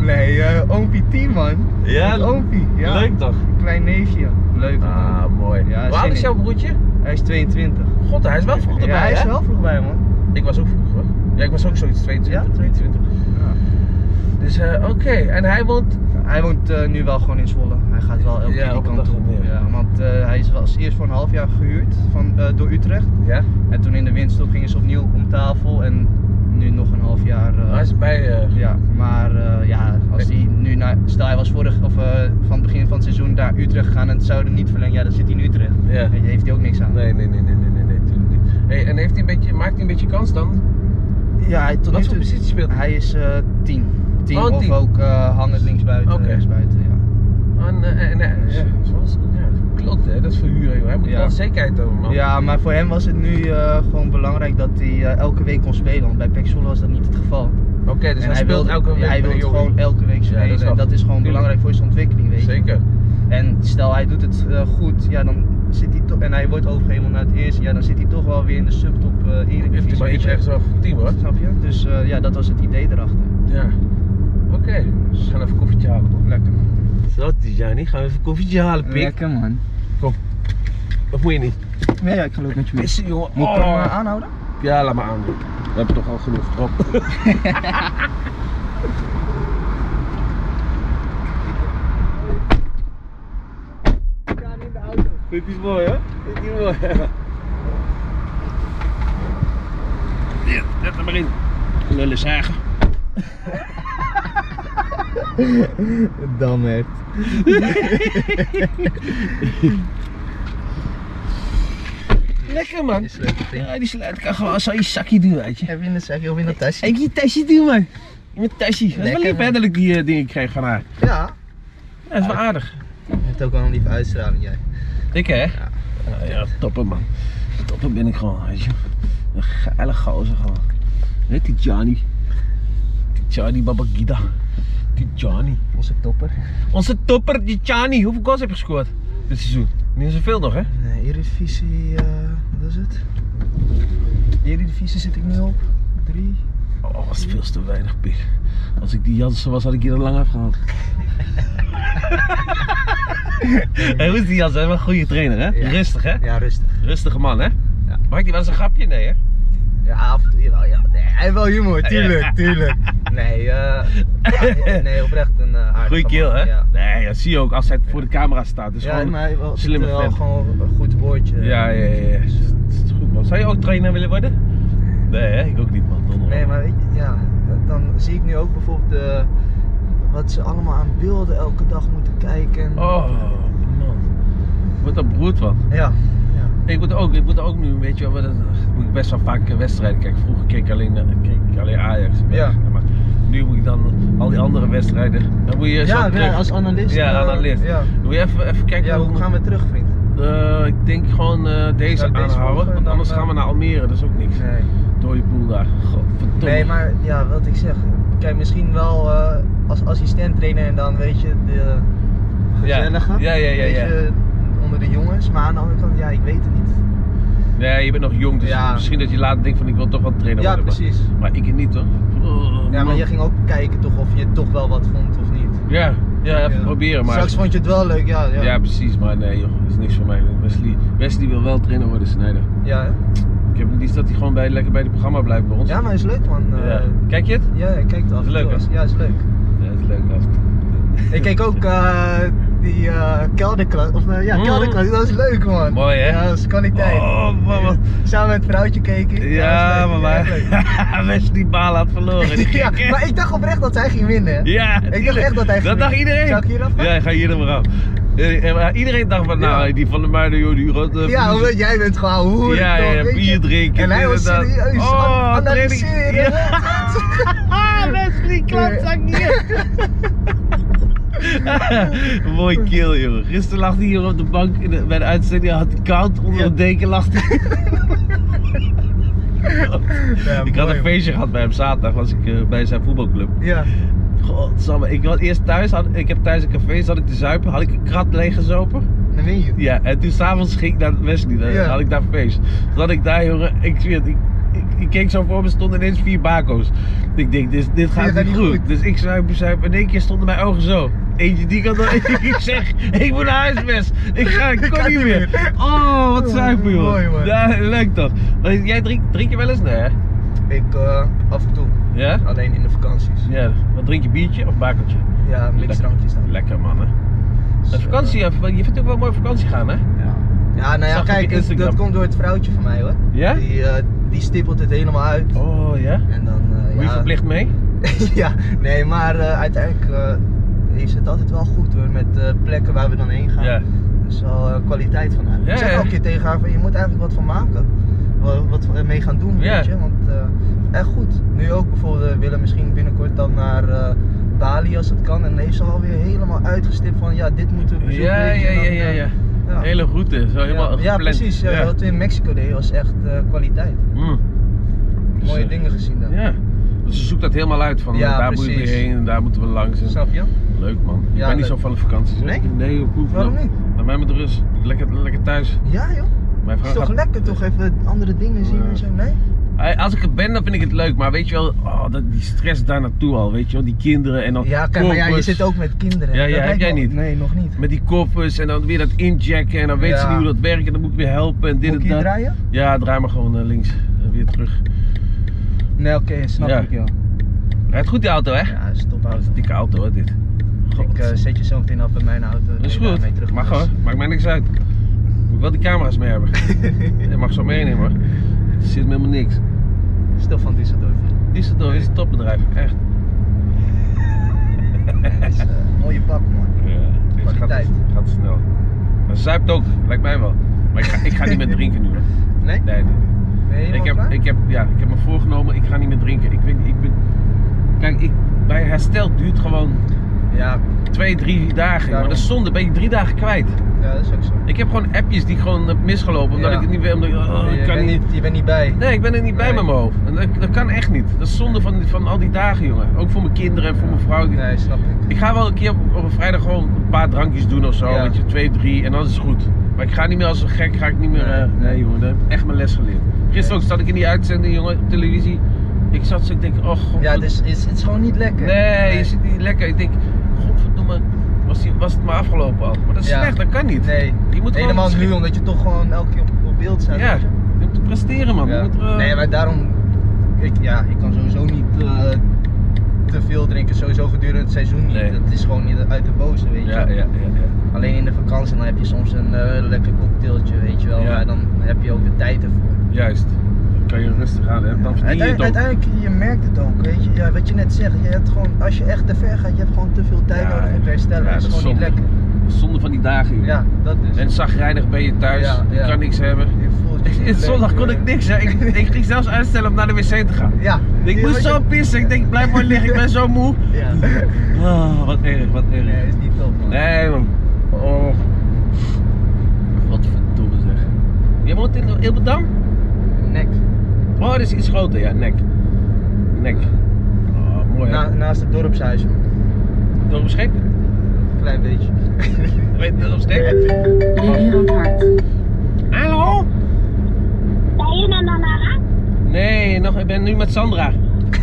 B: Nee, uh, oompie tien man.
A: Ja?
B: Met oompie, ja.
A: Leuk toch?
B: Klein neefje. Leuk man.
A: Ah, mooi.
B: Ja,
A: Hoe oud is jouw broertje?
B: Hij is tweeëntwintig.
A: God, hij is wel vroeg erbij,
B: Ja, hij is
A: hè?
B: wel vroeg bij man.
A: Ik was ook vroeg hoor. Ja, ik was ook zoiets tweeëntwintig.
B: Ja?
A: tweeëntwintig.
B: Ja.
A: Dus uh, oké, okay. En hij woont...
B: Hij woont uh, nu wel gewoon in Zwolle. Hij gaat wel elke
A: Ja,
B: keer
A: op
B: die
A: een
B: kant
A: dag
B: op.
A: en neer.
B: Ja, want uh, hij is wel als eerst voor een half jaar gehuurd van, uh, door Utrecht.
A: Ja?
B: En toen in de windstop gingen ze opnieuw om tafel en nu nog een half jaar. Uh,
A: Hij is bij... Uh...
B: Ja, maar uh, ja, als hij nu naar... Stel hij was vorig, of uh, van het begin van het seizoen naar Utrecht gegaan en het zou er niet verlengen, ja dan zit hij in Utrecht.
A: Ja.
B: En heeft hij ook niks aan.
A: Nee, nee, nee, nee, nee, nee, nee, tuurlijk niet. Hey, en heeft hij een beetje, maakt hij een beetje kans dan?
B: Ja, hij, tot
A: Wat
B: nu
A: voor
B: toe-
A: positie speelt hij?
B: Hij is uh, tien. tien
A: Oh,
B: of
A: tien.
B: ook uh, hangend linksbuiten,
A: Oké.
B: rechtsbuiten, ja.
A: En, uh, en, uh, ja, zoals, ja, klopt hè, dat is verhuren joh. Hij moet
B: Ja.
A: wel zekerheid hebben man.
B: Ja, maar voor hem was het nu uh, gewoon belangrijk dat hij uh, elke week kon spelen, want bij P E C Zwolle was dat niet het geval.
A: Oké, okay, dus
B: En
A: hij speelt
B: wilde-
A: elke week
B: ja, hij
A: bij
B: wil
A: de jongen.
B: gewoon elke week
A: Ja,
B: spelen
A: dat is wel-
B: en dat is gewoon
A: tuurlijk.
B: belangrijk voor zijn ontwikkeling, weet je.
A: Zeker.
B: En stel hij doet het uh, goed, ja dan zit hij toch, en hij wordt overgeheveld naar het eerste, ja dan zit hij toch wel weer in de subtop uh,
A: Heeft hij
B: Eredivisie.
A: bij
B: weet
A: iets
B: je.
A: echt wel een goed team hoor.
B: Snap je? Dus uh, ja, dat was het idee erachter.
A: Ja. Oké, okay. We gaan even een koffietje halen man.
B: Lekker man.
A: Zo Tijani, gaan we even een koffietje halen pik.
B: Lekker man.
A: Kom. Of moet je niet?
B: Ja, ja, ik ga ook met je mee.
A: Pissen jongen.
B: Moet ik hem
A: Oh.
B: uh, aanhouden?
A: Ja, laat maar aan. We hebben toch al genoeg op. Dit is mooi hè? Dit is mooi. Ja, zet hem maar in. Lullen zagen.
B: Dan echt.
A: Lekker man.
B: Die sleutel in.
A: Ja, die sluit kan gewoon zo in je zakje doen, weet je.
B: Heb je in de zakje of in dat tasje?
A: Ik je tasje doen man. In mijn tasje. Dat is wel
B: Lekker,
A: lief hè
B: man.
A: dat ik die uh, dingen kreeg van haar.
B: Ja.
A: Ja, dat is wel aardig.
B: Je hebt ook wel een lieve uitstraling jij.
A: Ik hè?
B: Ja.
A: Ja, ja, topper man. Topper ben ik gewoon, weet je. Een geile gozer gewoon. Weet die Johnny. Tijani Babagida. Tijani.
B: Onze topper.
A: Onze topper Tijani. Hoeveel goals heb je gescoord dit seizoen? Niet zoveel nog hè?
B: Nee, Eredivisie, uh, wat is het? Eredivisie zit ik nu op. Drie.
A: Oh, was veel te weinig pik. Als ik die Jansen was, had ik hier al lang afgehaald. Hey, hoe is die Jansen? Hij is wel een goede trainer hè?
B: Ja.
A: Rustig hè?
B: Ja, rustig.
A: Rustige man hè?
B: Ja.
A: Maakt hij wel eens een grapje? Nee hè?
B: Ja, af en toe wel, ja. Nee, hij heeft wel humor,
A: Ja.
B: tuurlijk, tuurlijk. Nee, uh, ja, nee, oprecht een uh, aardige
A: Goeie keel
B: man,
A: hè?
B: Ja.
A: Nee, dat zie je ook als hij voor de camera staat. Dus
B: Ja,
A: gewoon
B: maar hij wel,
A: slimme
B: wel
A: vent.
B: gewoon een goed woordje.
A: Ja, ja, ja, ja. Dat is goed man. Zou je ook trainer willen worden? Nee hè? Ik ook niet man. Donder.
B: Nee, maar weet je, ja, dan zie ik nu ook bijvoorbeeld de, wat ze allemaal aan beelden elke dag moeten kijken.
A: Oh man. Wordt dat broed van.
B: Ja, ja.
A: Ik moet ook, ik moet ook nu, weet je wel, dat moet ik best wel vaak wedstrijden kijken. Vroeger keek ik alleen, eh, keek ik alleen Ajax.
B: Ja.
A: Maar nu moet ik dan al die andere wedstrijden. Dan moet je zo
B: Ja,
A: terug.
B: ja, als analist.
A: Ja,
B: uh,
A: analist.
B: Ja,
A: Dan moet je even, even kijken
B: ja hoe gaan we terug, vriend?
A: Uh, ik denk gewoon uh, deze
B: Ja, deze
A: aanhouden,
B: volgen,
A: want
B: dan,
A: anders
B: uh,
A: gaan we naar Almere, dat is ook niks.
B: Nee.
A: Door die poel daar. Godverdomme.
B: Nee, maar ja, wat ik zeg. Kijk, misschien wel uh, als assistent trainer en dan weet je de gezellige.
A: Ja, ja, ja, ja,
B: weet
A: ja.
B: je, onder de jongens. Maar aan de andere kant, ja, ik weet het niet.
A: Nee, je bent nog jong, dus
B: Ja.
A: misschien dat je later denkt van ik wil toch wel trainer
B: Ja,
A: worden. maar-
B: precies.
A: Maar, ik niet hoor. Oh,
B: Ja, maar
A: man.
B: je ging ook kijken toch of je toch wel wat vond of niet.
A: Ja, ja, even
B: Ja.
A: proberen maar.
B: Straks vond je het wel leuk, ja. Ja,
A: Ja, precies, maar nee joh, dat is niks voor mij. Wesley, Wesley wil wel trainer worden, Snijder.
B: ja, hè?
A: Ik heb het liefst dat hij gewoon bij, lekker bij het programma blijft bij ons.
B: Ja, maar is leuk man. Uh,
A: Ja. Kijk je het?
B: Ja, ik kijk het af. en
A: Is leuk,
B: toe.
A: hè?
B: Ja, is leuk.
A: Ja, dat is leuk als
B: Ik keek ook uh, die uh, kelderklas, of uh, ja,
A: Mm.
B: kelderklas, dat is leuk man.
A: Mooi, hè?
B: Ja, dat is kwaliteit.
A: Oh, man, wat-
B: Samen met het vrouwtje keken.
A: Ja,
B: dat is
A: maar
B: leuk. Ja,
A: maar Wesley Balen had verloren. Die
B: ja,
A: gek, hè?
B: maar ik dacht oprecht dat hij ging winnen. hè?
A: Ja,
B: Ik dacht
A: tuurlijk.
B: echt dat hij ging
A: Dat dacht
B: winnen.
A: iedereen.
B: Zou ik hier afgaan?
A: Ja, ik ga hier er maar af. Eh, eh, maar Iedereen dacht van, nou,
B: Ja.
A: die van de meiden, joh, die gaat... eh,
B: Ja, omdat jij bent gewoon hoe
A: Ja, ja, ja, bier drinken.
B: En hij was
A: inderdaad.
B: serieus
A: Oh,
B: aan
A: training.
B: analyseren.
A: Ja. Wesley, klapzak hier. Mooi kill, jongen. Gisteren lag hij hier op de bank in de, bij de uitzending, had hij koud onder
B: Ja.
A: de deken lag hij.
B: Ja,
A: Ik had
B: mooi,
A: een feestje gehad bij hem zaterdag, was ik uh, bij zijn voetbalclub.
B: Ja.
A: Godsamme, ik was eerst thuis, had, ik heb thuis een café, zat ik te zuipen, had ik een krat leeggezopen.
B: Dan win je.
A: Ja, en toen s'avonds ging ik naar Wesley, dan
B: Ja.
A: had ik daar feest. Toen had ik daar, jongen, ik zweer het, ik, ik, ik keek zo voor me, stonden ineens vier bako's. Ik denk, dit, dit gaat
B: Ja,
A: niet
B: niet
A: goed.
B: goed.
A: Dus ik zuip, zuip. In één keer stonden mijn ogen zo. Eentje die kan dan. Ik zeg, ik moet naar huisbest. Ik ga, ik kom niet meer. Oh, wat zuipen joh.
B: Mooi, man.
A: Ja, leuk toch. Jij drink, drink je wel eens? Nee hè?
B: Ik uh, af en toe,
A: Ja?
B: alleen in de vakanties.
A: Ja. Wat drink je, biertje of bakeltje?
B: Ja, mixdrankjes dan.
A: Lekker man hè.
B: Dus,
A: Een vakantie,
B: uh,
A: ja, je vindt ook wel mooi op vakantie gaan hè?
B: Ja, ja nou ja,
A: Zag ik op
B: kijk,
A: je
B: het-
A: Instagram.
B: dat komt door het vrouwtje van mij hoor.
A: Ja?
B: Die, uh, die stippelt het helemaal uit.
A: Oh ja?
B: En dan, uh,
A: Word je
B: ja,
A: verplicht mee?
B: ja, nee, maar uh, uiteindelijk uh, is het altijd wel goed hoor, met uh, plekken waar we dan heen gaan.
A: Ja.
B: Er is wel uh, kwaliteit van uit.
A: Ja,
B: Ik zeg
A: ja.
B: elke keer tegen haar van, je moet eigenlijk wat van maken. Wel Wat we mee gaan doen,
A: Ja.
B: weet je. Want uh, echt goed. Nu ook bijvoorbeeld, we willen misschien binnenkort dan naar uh, Bali als het kan. En dan heeft ze alweer helemaal uitgestipt van, ja, dit moeten we bezoeken.
A: Ja,
B: weet je.
A: ja,
B: Dan,
A: ja, ja,
B: uh,
A: ja.
B: ja.
A: Hele route, zo helemaal
B: ja, ja,
A: gepland.
B: precies. Ja, Wat we in Mexico deden was echt uh, kwaliteit.
A: Mm. Dus,
B: Mooie
A: eh,
B: dingen gezien dan.
A: Ja. Dus ze zoekt dat helemaal uit van
B: Ja,
A: daar moeten we
B: precies.
A: heen en daar moeten we langs. En...
B: Snap je?
A: Leuk man. Ik
B: Ja,
A: ben niet
B: leuk.
A: zo van de vakanties. hoor.
B: Nee?
A: Nee, hoe hoeft
B: Waarom
A: nou?
B: niet?
A: Laat mij met rust. Lekker, lekker thuis.
B: Ja joh.
A: Mijn
B: Het
A: vrouw
B: is toch
A: gaat...
B: lekker toch even andere dingen zien
A: Ja.
B: en zo, nee?
A: Hey, Als ik er ben, dan vind ik het leuk, maar weet je wel, oh, dat, die stress daar naartoe al, weet je wel, die kinderen en dan
B: Ja, kijk, maar ja, je
A: koffers.
B: zit ook met kinderen.
A: Ja,
B: Dat
A: ja, heb
B: lijkt
A: jij
B: me-
A: niet?
B: Nee, nog niet.
A: Met die koffers en dan weer dat injacken en dan weten ze
B: Ja.
A: niet hoe dat werkt en dan moet ik weer helpen en dit
B: Moet ik
A: en
B: hier
A: dat.
B: draaien?
A: Ja, draai maar gewoon naar links en weer terug.
B: Nee, oké, snap
A: Ja.
B: ik joh.
A: Rijdt goed die auto hè?
B: Ja, dat is top
A: Dat is
B: auto.
A: een dikke auto hoor dit. God.
B: Ik uh, zet je zo meteen af in mijn auto.
A: Dat is
B: Nee,
A: goed,
B: daarmee terug
A: mag
B: naar
A: hoor,
B: huis.
A: maakt mij niks uit. Moet ik wel die camera's mee hebben. Je mag zo meenemen hoor. Het zit me helemaal niks.
B: Stil van Düsseldorf.
A: Düsseldorf is een topbedrijf, echt.
B: Het is uh, een mooie pak man.
A: Ja, deze gaat,
B: Kwaliteit.
A: gaat snel. Maar ze zuipt ook, lijkt mij wel. Maar ik ga, ik ga niet meer drinken nu hoor.
B: Nee?
A: Nee, nee, nee.
B: Ben je
A: Ik
B: helemaal
A: heb,
B: klaar?
A: ik, heb, ja, ik heb me voorgenomen, ik ga niet meer drinken. Ik weet, ik ben, kijk, ik, bij herstel duurt gewoon
B: Ja,
A: twee, drie dagen. Maar
B: Daarom.
A: dat is zonde, ben je drie dagen kwijt.
B: ja, dat is ook zo.
A: Ik heb gewoon appjes die ik gewoon heb misgelopen, omdat
B: Ja.
A: ik het niet weet, omdat ik, oh, ik
B: je,
A: kan
B: bent
A: niet.
B: niet, je bent niet bij.
A: Nee, ik ben er niet bij
B: Nee.
A: met mijn hoofd. En dat, dat kan echt niet. Dat is zonde van, van al die dagen, jongen. Ook voor mijn kinderen en voor mijn vrouw.
B: Nee, snap ik.
A: Ik ga wel een keer op, op een vrijdag gewoon een paar drankjes doen of zo,
B: Ja.
A: weet je, twee, drie en dan is het goed. Maar ik ga niet meer als een gek, ga ik niet meer,
B: Nee,
A: eh, nee,
B: nee.
A: jongen, daar heb ik echt mijn les geleerd. Gisteren ook zat ik in die uitzending, jongen, op televisie. Ik zat zo, ik denk, oh god.
B: Ja, dus het is, het is gewoon niet lekker.
A: Nee, je zit niet lekker. Ik denk, godverdomme, was, die, was het maar afgelopen al. Maar dat is
B: Ja.
A: slecht, dat kan niet.
B: Nee,
A: Je moet
B: helemaal
A: gewoon
B: nu omdat je toch gewoon elke keer op, op beeld staat.
A: Ja,
B: weet je?
A: je moet presteren man.
B: Ja.
A: Je moet, eh,
B: Nee, maar daarom, ik, ja, ik kan sowieso niet uh, te veel drinken, sowieso gedurende het seizoen niet.
A: Nee.
B: Het is gewoon niet uit de boze, weet je.
A: ja, ja, ja, ja.
B: Alleen in de vakantie dan heb je soms een uh, lekker cocktailtje, weet je wel,
A: Ja.
B: maar dan heb je ook de tijd ervoor.
A: Juist. Dan kan je rustig aan, hè. Dan verdien je het
B: Uiteindelijk,
A: ook.
B: uiteindelijk, je merkt het ook, weet je. Ja, wat je net zegt, je hebt gewoon, als je echt te ver gaat, je hebt gewoon te veel tijd
A: Ja,
B: nodig om
A: ja.
B: te herstellen.
A: Ja,
B: dat is
A: dat is
B: gewoon niet
A: zonde.
B: lekker.
A: Zonde van die dagen, joh.
B: Ja, dat is.
A: En zagrijnig ben je thuis,
B: Ja,
A: je
B: ja.
A: kan niks hebben.
B: Je voelt je
A: In
B: niet
A: zondag
B: leuk,
A: kon ik
B: eh.
A: niks, hè. Ik, ik ging zelfs uitstellen om naar de wc te gaan.
B: Ja.
A: Ik
B: Ja,
A: moest
B: wat
A: zo
B: je-
A: pissen, ik denk blijf maar liggen, ik ben zo moe.
B: Ja.
A: Ah, wat erg, wat erg.
B: Nee, is niet top man.
A: Nee man. Oh. Wat verdomme zeg. Je woont in Ilbedam?
B: Nek.
A: Oh, dat is iets groter, ja, nek. Nek. Oh, mooi hè.
B: Na, naast het dorpshuis man.
A: Dorpsgek?
B: Klein beetje.
A: Weet je Dorpsgek?
C: Hart.
A: Hallo?
C: Ben je naar Nara?
A: Nee, nog, ik ben nu met Sandra.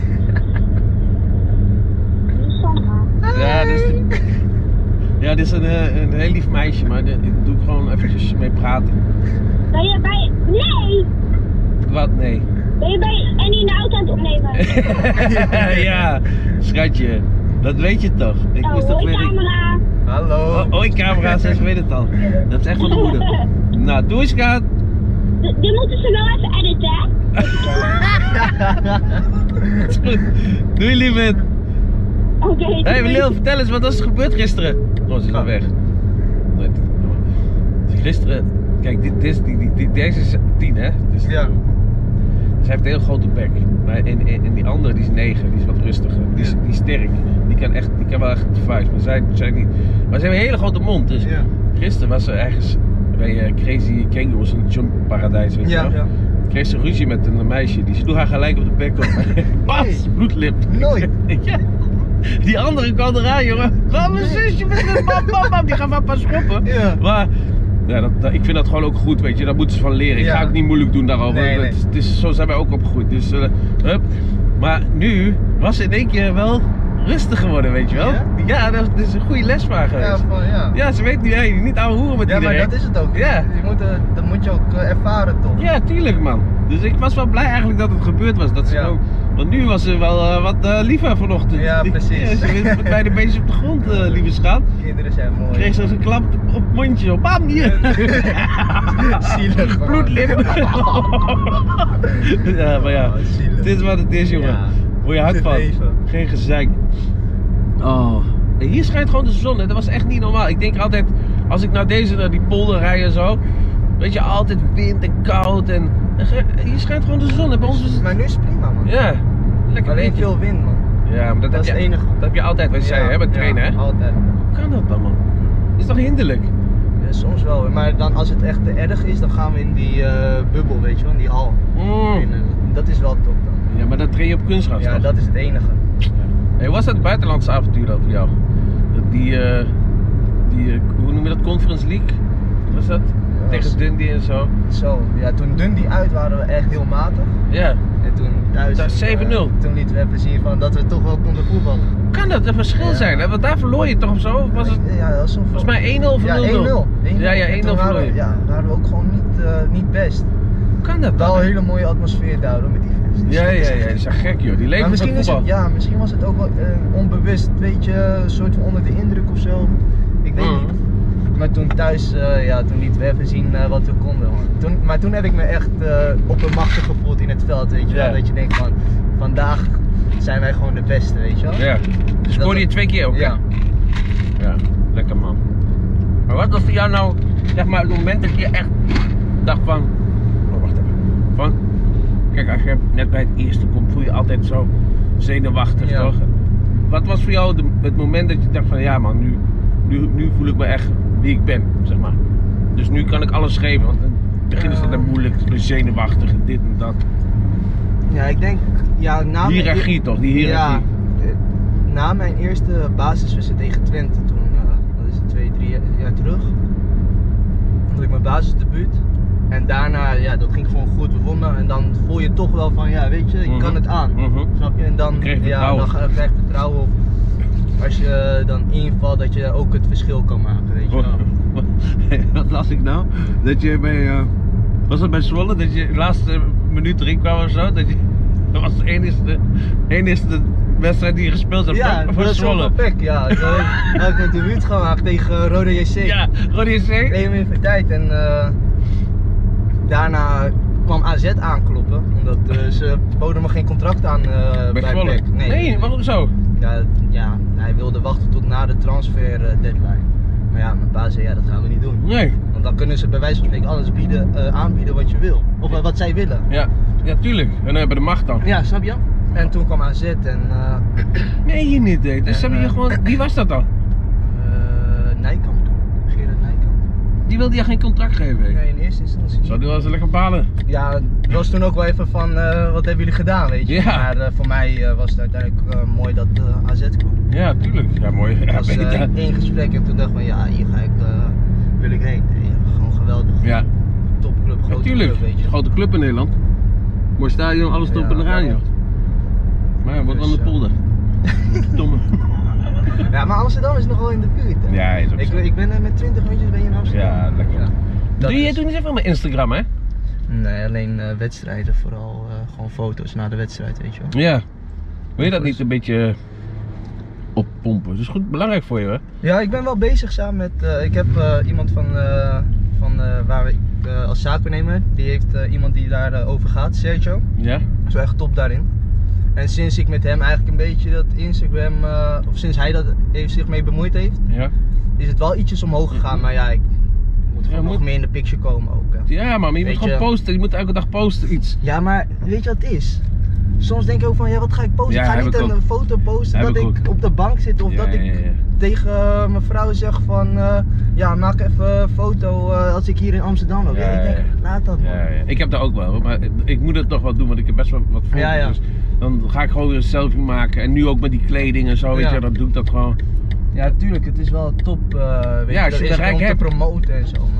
C: Wie is Sandra?
A: Ja, dit is, de- ja, dit is een, eh, een heel lief meisje, maar daar doe ik gewoon eventjes mee praten.
C: Ben je bij... Nee!
A: Wat? Nee.
C: Ben je bij Annie in de auto aan het opnemen?
A: Ja, schatje. Dat weet je toch? Ik
C: Oh,
A: moest toch
C: hoi
A: weer...
C: camera!
B: Hallo.
A: Oh, hoi camera, ze weet het al. Dat is echt van de moeder. Nou, doe eens schat.
C: D- Die moeten ze wel even editen, hè?
A: Dat is goed. Doei lieverd.
C: Oké.
A: Hé hey,
C: doei.
A: Lil, vertel eens, wat was er gebeurd gisteren? Oh, ze is al weg. Nee, gisteren, kijk, dit, dit, is- die, die, die, deze is tien hè? Dus
B: Ja.
A: Ze heeft een heel grote bek. Maar en, en, en die andere, die is negen, die is wat rustiger. Die is,
B: Ja.
A: die is sterk. Die kan, echt, die kan wel echt de vuist, maar zij, zij niet. Maar ze heeft een hele grote mond. Dus
B: Ja.
A: gisteren was ze ergens bij uh, Crazy Kangaroos, een jumparadijs, weet je
B: Ja,
A: wel.
B: ja.
A: Kreeg ze ruzie met een meisje, die sloeg haar gelijk op de bek op. Pas, bloedlip.
B: Nooit.
A: Ja. Die andere kwam eraan, jongen. Ga mijn zusje met een bam, bam, bam. Die gaan maar pas schoppen.
B: Ja.
A: Maar Ja, dat, dat- ik vind dat gewoon ook goed, weet je. Daar moeten ze van leren. Ik
B: Ja.
A: ga ook niet moeilijk doen daarover.
B: Nee, nee.
A: Het, is- het is, zo zijn wij ook opgegroeid. Dus, uh, hup. Maar nu was het in één keer wel rustig geworden, weet je wel.
B: Ja?
A: Ja, dat, is- dat is een goede lesvraag geweest.
B: Ja, van, ja.
A: Ja, ze weet niet, hey, niet ouwe hoeren met
B: Ja, maar
A: iedereen.
B: dat is het ook.
A: Ja.
B: Je moet, eh, dat moet je ook eh, ervaren toch?
A: Ja, tuurlijk man. Dus ik was wel blij eigenlijk dat het gebeurd was. Dat ze
B: Ja.
A: ook, want nu was ze wel uh, wat uh, liever vanochtend.
B: Ja, precies.
A: Ja, ze wist met beide beentjes op de grond, uh, lieve schat.
B: Kinderen zijn mooi.
A: Kreeg ze een klap op het mondje, zo bam hier.
B: Zielig gewoon.
A: Bloedlip. Ja, maar ja,
B: Oh, zielig.
A: het is wat het is, jongen.
B: Ja.
A: Word je hard
B: Het
A: van.
B: leven.
A: Geen gezeik. Oh. En hier schijnt gewoon de zon, hè. Dat was echt niet normaal. Ik denk altijd, als ik naar deze, naar die polder rij en zo, weet je, altijd wind en koud en en ge- hier schijnt gewoon de zon. En bij ons is het,
B: Maar nu is het prima man.
A: ja, lekker
B: Alleen
A: windje.
B: veel wind man.
A: Ja, maar dat,
B: Dat
A: heb
B: is
A: je,
B: het enige.
A: dat heb je altijd, wat je zei, hè, met trainen, hè.
B: Altijd.
A: Hoe kan dat dan, man? Is toch hinderlijk?
B: Ja, soms wel, hoor. Maar dan als het echt te erg is, dan gaan we in die eh, bubbel, weet je wel, in die hal.
A: Mm.
B: En, eh, dat is wel top dan.
A: Ja, maar dan train je op kunstgras,
B: Ja,
A: toch?
B: dat is het enige.
A: Hey, hoe was dat buitenlandse avontuur dan voor jou? Dat Die, eh, die eh, hoe noem je dat, Conference League? Was dat?
B: Ja,
A: Tegen
B: was-
A: Dundee en zo.
B: Zo, ja, toen Dundee uit waren we echt heel matig.
A: Ja.
B: En toen thuis,
A: Thuis zeven nul.
B: eh, toen lieten we even zien van dat we toch wel konden voetballen.
A: Hoe kan dat een verschil
B: Ja.
A: zijn? Hè? Want daar verloor je toch of zo? Of was het
B: Ja, dat was zo
A: volgens mij één nul of
B: ja,
A: nul nul?
B: één nul.
A: Ja, ja,
B: En
A: één
B: toen
A: nul
B: waren
A: verloor
B: we-
A: je.
B: Ja, waren we ook gewoon niet, eh, niet best.
A: Hoe kan dat
B: Wel
A: dan?
B: een hele mooie atmosfeer daar hoor, met die fans. Die
A: Ja, ja,
B: stonden-
A: ja, die zijn gek joh. Die leven
B: Maar
A: voor
B: misschien, is
A: voetbal.
B: het, ja, misschien was het ook wel eh, onbewust, weet je, een soort van onder de indruk of zo. Ik weet
A: Mhm.
B: niet. Maar toen thuis, eh, ja, toen lieten we even zien eh, wat we konden. Man. Toen, maar toen heb ik me echt uh, oppermachtig gevoeld in het veld, weet je wel.
A: Ja.
B: Dat je denkt van, vandaag zijn wij gewoon de beste, weet je wel.
A: Ja. Dus scoorde je twee keer ook, hè?
B: Ja.
A: Ja, lekker man. Maar wat was voor jou nou, zeg maar, het moment dat je echt dacht van, oh wacht even, van, kijk, als je net bij het eerste komt, voel je altijd zo zenuwachtig,
B: Ja.
A: toch? Wat was voor jou de, het moment dat je dacht van, ja man, nu, nu, nu voel ik me echt wie ik ben, zeg maar. Dus nu kan ik alles geven, want in het begin is het dan
B: Ehm.
A: moeilijk, ik ben zenuwachtig en dit en dat.
B: Ja, ik denk, ja, na mijn
A: Hiërarchie
B: eer-
A: toch, die hiërarchie.
B: Ja, eh, na mijn eerste basiswedstrijd tegen Twente, toen, uh, dat is het twee, drie jaar terug, had ik mijn basisdebuut. En daarna, ja, dat ging gewoon goed, we wonnen. En dan voel je toch wel van, ja, weet je, je
A: Mhm.
B: kan het aan.
A: Mhm.
B: Snap je? En dan,
A: Je krijgt
B: ja,
A: vertrouwen.
B: dan ga- krijg je vertrouwen op. Als je dan invalt, dat je ook het verschil kan maken, weet je wel.
A: Wat las ik nou? Dat je bij, uh, was dat bij Zwolle, dat je de laatste minuut erin kwam of zo? Dat, je, dat was de enige, enige wedstrijd die je gespeeld hebt,
B: Ja,
A: toch?
B: dat
A: Voor
B: is wel
A: Zwolle.
B: pek, ja. Toen heb ik mijn debuut gemaakt tegen Rode J C.
A: Ja, Rode J C.
B: Even in voor tijd en uh, daarna kwam A Z aankloppen, omdat uh, ze boden me geen contract aan uh,
A: Bij
B: bij
A: Zwolle?
B: P E C.
A: Nee, waarom zo?
B: Ja, ja, hij wilde wachten tot na de transfer uh, deadline. Maar ja, mijn pa zei ja, dat gaan we niet doen.
A: Nee.
B: Want dan kunnen ze bij wijze van spreken alles bieden, uh, aanbieden wat je wil. Of uh, wat zij willen.
A: Ja, ja tuurlijk. En dan hebben de macht dan.
B: Ja, snap je? En toen kwam A Z en uh,
A: Nee, je niet deed. Dus
B: En,
A: hebben je
B: eh,
A: gewoon, wie was dat dan?
B: uh, Nijkamp toen. Gerard Nijkamp.
A: Die wilde je geen contract geven? hè?
B: Nee, in eerste instantie.
A: Zo, die was lekker balen.
B: Ja, het was toen ook wel even van, uh, wat hebben jullie gedaan, weet je.
A: Ja.
B: Maar uh, voor mij uh, was het uiteindelijk uh, mooi dat uh, A Z kwam.
A: Ja, tuurlijk. Ja, mooi. Ja,
B: Het was uh,
A: beter.
B: één gesprek en toen dacht ik van, ja, hier ga ik, uh, wil ik heen. Ja, gewoon geweldig.
A: Ja,
B: Topclub, grote
A: natuurlijk.
B: club, weet je.
A: Grote club in Nederland. Mooi stadion, alles top
B: Ja,
A: en eraan, joh.
B: wel.
A: Maar ja, wat
B: Dus,
A: aan de
B: uh,
A: polder. Domme.
B: Ja, maar Amsterdam is nog wel in de buurt. Hè?
A: Ja, is ook
B: ik,
A: zo.
B: ik ben uh, met twintig minuutjes ben je in Amsterdam.
A: Ja, dat klopt.
B: dat
A: Doe je
B: is-
A: doet niet zoveel met Instagram, hè?
B: Nee, alleen uh, wedstrijden, vooral uh, gewoon foto's na de wedstrijd, weet je wel.
A: Ja. Wil je dat niet een beetje oppompen? Dat is goed belangrijk voor je, hè?
B: Ja, ik ben wel bezig samen met, uh, ik heb uh, iemand van, uh, van uh, waar ik uh, als zaakwaarnemer, die heeft uh, iemand die daarover over gaat, Sergio.
A: Ja?
B: Dat is wel echt top daarin. En sinds ik met hem eigenlijk een beetje dat Instagram, uh, of sinds hij dat heeft zich mee bemoeid heeft,
A: Ja?
B: is het wel ietsjes omhoog gegaan. Maar ja, ik moet gewoon
A: Ja,
B: nog
A: moet-
B: meer in de picture komen ook. Hè.
A: Ja, man, maar je moet
B: Weet
A: gewoon
B: je-
A: posten. Je moet elke dag posten iets.
B: Ja, maar weet je wat het is? Soms denk ik ook van, ja, wat ga ik posten?
A: Ja,
B: ik ga
A: heb
B: niet
A: ik
B: een
A: ook.
B: foto posten
A: Heb
B: dat
A: ik
B: ik,
A: ook.
B: op de bank zit of
A: Ja,
B: dat ik
A: ja, ja.
B: tegen uh, mijn vrouw zeg van, uh, ja, maak even een foto uh, als ik hier in Amsterdam loop. Ja,
A: Ja,
B: ik denk,
A: ja.
B: laat dat man.
A: Ja, ja. Ik heb dat ook wel, maar ik moet het toch wel doen, want ik heb best wel wat foto's.
B: Ja, ja.
A: Dus dan ga ik gewoon weer een selfie maken. En nu ook met die kleding en zo, weet
B: Ja.
A: je, dan doe ik dat gewoon.
B: Ja, tuurlijk, het is wel top uh, weet
A: Ja,
B: je,
A: als je
B: dat
A: bereik
B: is om te
A: hebt.
B: promoten en zo. Man.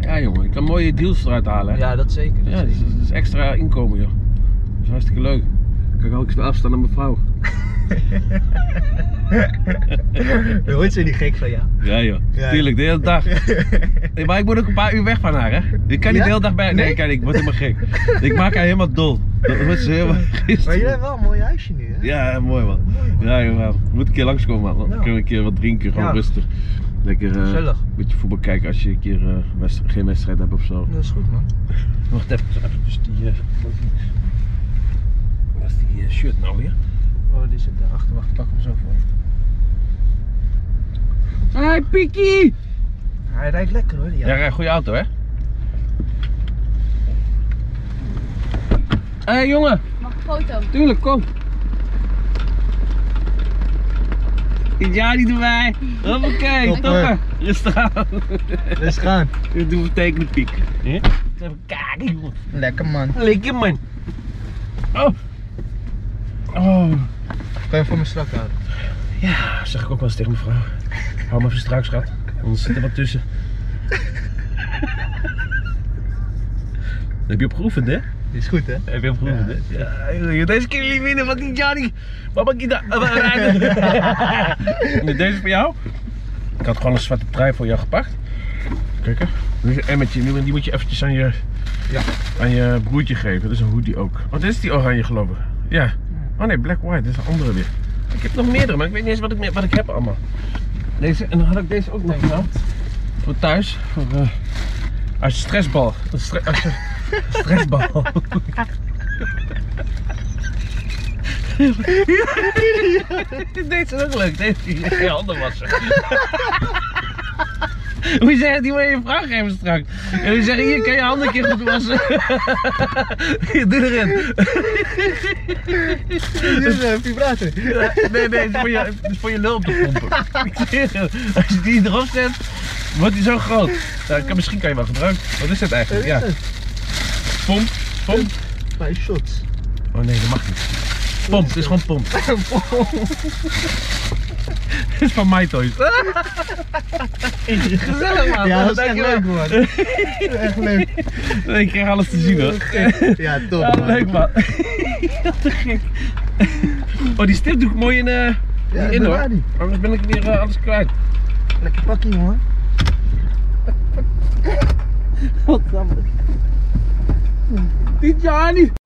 A: Ja jongen, je kan mooie deals eruit halen. Hè?
B: Ja, dat zeker. Dat
A: Ja, dat is,
B: zeker.
A: dat is extra inkomen joh. Dat is hartstikke leuk. Kijk, ook eens afstaan aan mijn vrouw.
B: Hoort ze niet gek van jou?
A: Ja joh,
B: Ja.
A: tuurlijk, de hele dag. Nee, maar ik moet ook een paar uur weg van haar hè. Ik kan niet
B: Ja?
A: de hele dag bij haar. Nee,
B: Nee?
A: kan niet, ik word helemaal gek. Ik maak haar helemaal dol. Dat wordt ze helemaal
B: Maar
A: gisteren.
B: jullie hebben wel een mooi huisje nu, hè?
A: Ja, mooi man. Ja joh, man. We moeten een keer langskomen man. Dan
B: Ja.
A: kunnen we een keer wat drinken, gewoon
B: Ja.
A: rustig. Lekker eh,
B: Gezellig.
A: een beetje voetbal kijken als je een keer eh, west- geen wedstrijd hebt of zo.
B: Dat is goed, man.
A: Wacht even, dus die, uh, wat is die uh, shirt nou weer?
B: Oh, die zit daarachter. Wacht, ik pak hem zo voor je.
A: Hi Piki!
B: Hij rijdt lekker hoor, die
A: Ja, rij goede auto hè? Hé hey, jongen,
C: Mag ik een foto?
A: tuurlijk, kom. Ja, niet erbij. Hoppakee,
B: Top,
A: toppen. Rustig aan.
B: Dus gaan.
A: Ik doe een tekenen piek. Even kijken jongen.
B: Lekker man.
A: Lekker man. Oh. Oh.
B: Kan je voor me strak houden?
A: Ja, zeg ik ook wel eens tegen mijn vrouw. Hou me even strak, schat. Anders zit er wat tussen. Heb je opgeoefend, hè?
B: Die is goed, hè?
A: Heb je opgeoefend, hè? Ja, joh, deze keer jullie winnen van die Johnny. Papa, kita. Deze is voor jou. Ik had gewoon een zwarte trui voor jou gepakt. Kijk hè. Dit is een emmetje. Nu- Die moet je eventjes aan je,
B: Ja.
A: aan je broertje geven. Dat is een hoodie ook. Oh, dit is die oranje geloof ik. Ja. Oh nee, black white. Dit is een andere weer. Ik heb nog meerdere, maar ik weet niet eens wat ik, meer- wat ik heb allemaal. Deze, en dan had ik deze ook nog gedaan. Voor thuis. Voor, uh, als je stressbal. Een stre als je stressbal. Deze is ook leuk. Deze is je handen wassen. Moet je zeggen, die moet je je vrouw geven straks. En we zeggen, hier kan je handen een keer goed wassen. Hier, doe erin.
B: Dit is een vibrator.
A: Nee, nee, het is voor je, het is voor je lul op te pompen. Ik zeg je, als je die erop zet, wordt die zo groot. Nou, kan, misschien kan je wel gebruiken. Wat is het eigenlijk? Ja. Pomp, pomp.
B: Vijf shots.
A: Oh nee, dat mag niet. Pomp, het is gewoon pomp. Het is van My Toys. Gezellig man.
B: Ja, dat is echt
A: Dankjewel.
B: leuk, man. Echt leuk.
A: Nee, ik krijg alles te zien hoor.
B: Ja, top.
A: Ja,
B: man.
A: leuk man. Wat te gek. Oh, die stip doe ik mooi in, uh,
B: Ja,
A: in
B: bewaar
A: hoor.
B: die.
A: Anders ben ik weer uh, alles kwijt.
B: Lekker pakkie, jongen.
A: Wat dan? Die Johnny.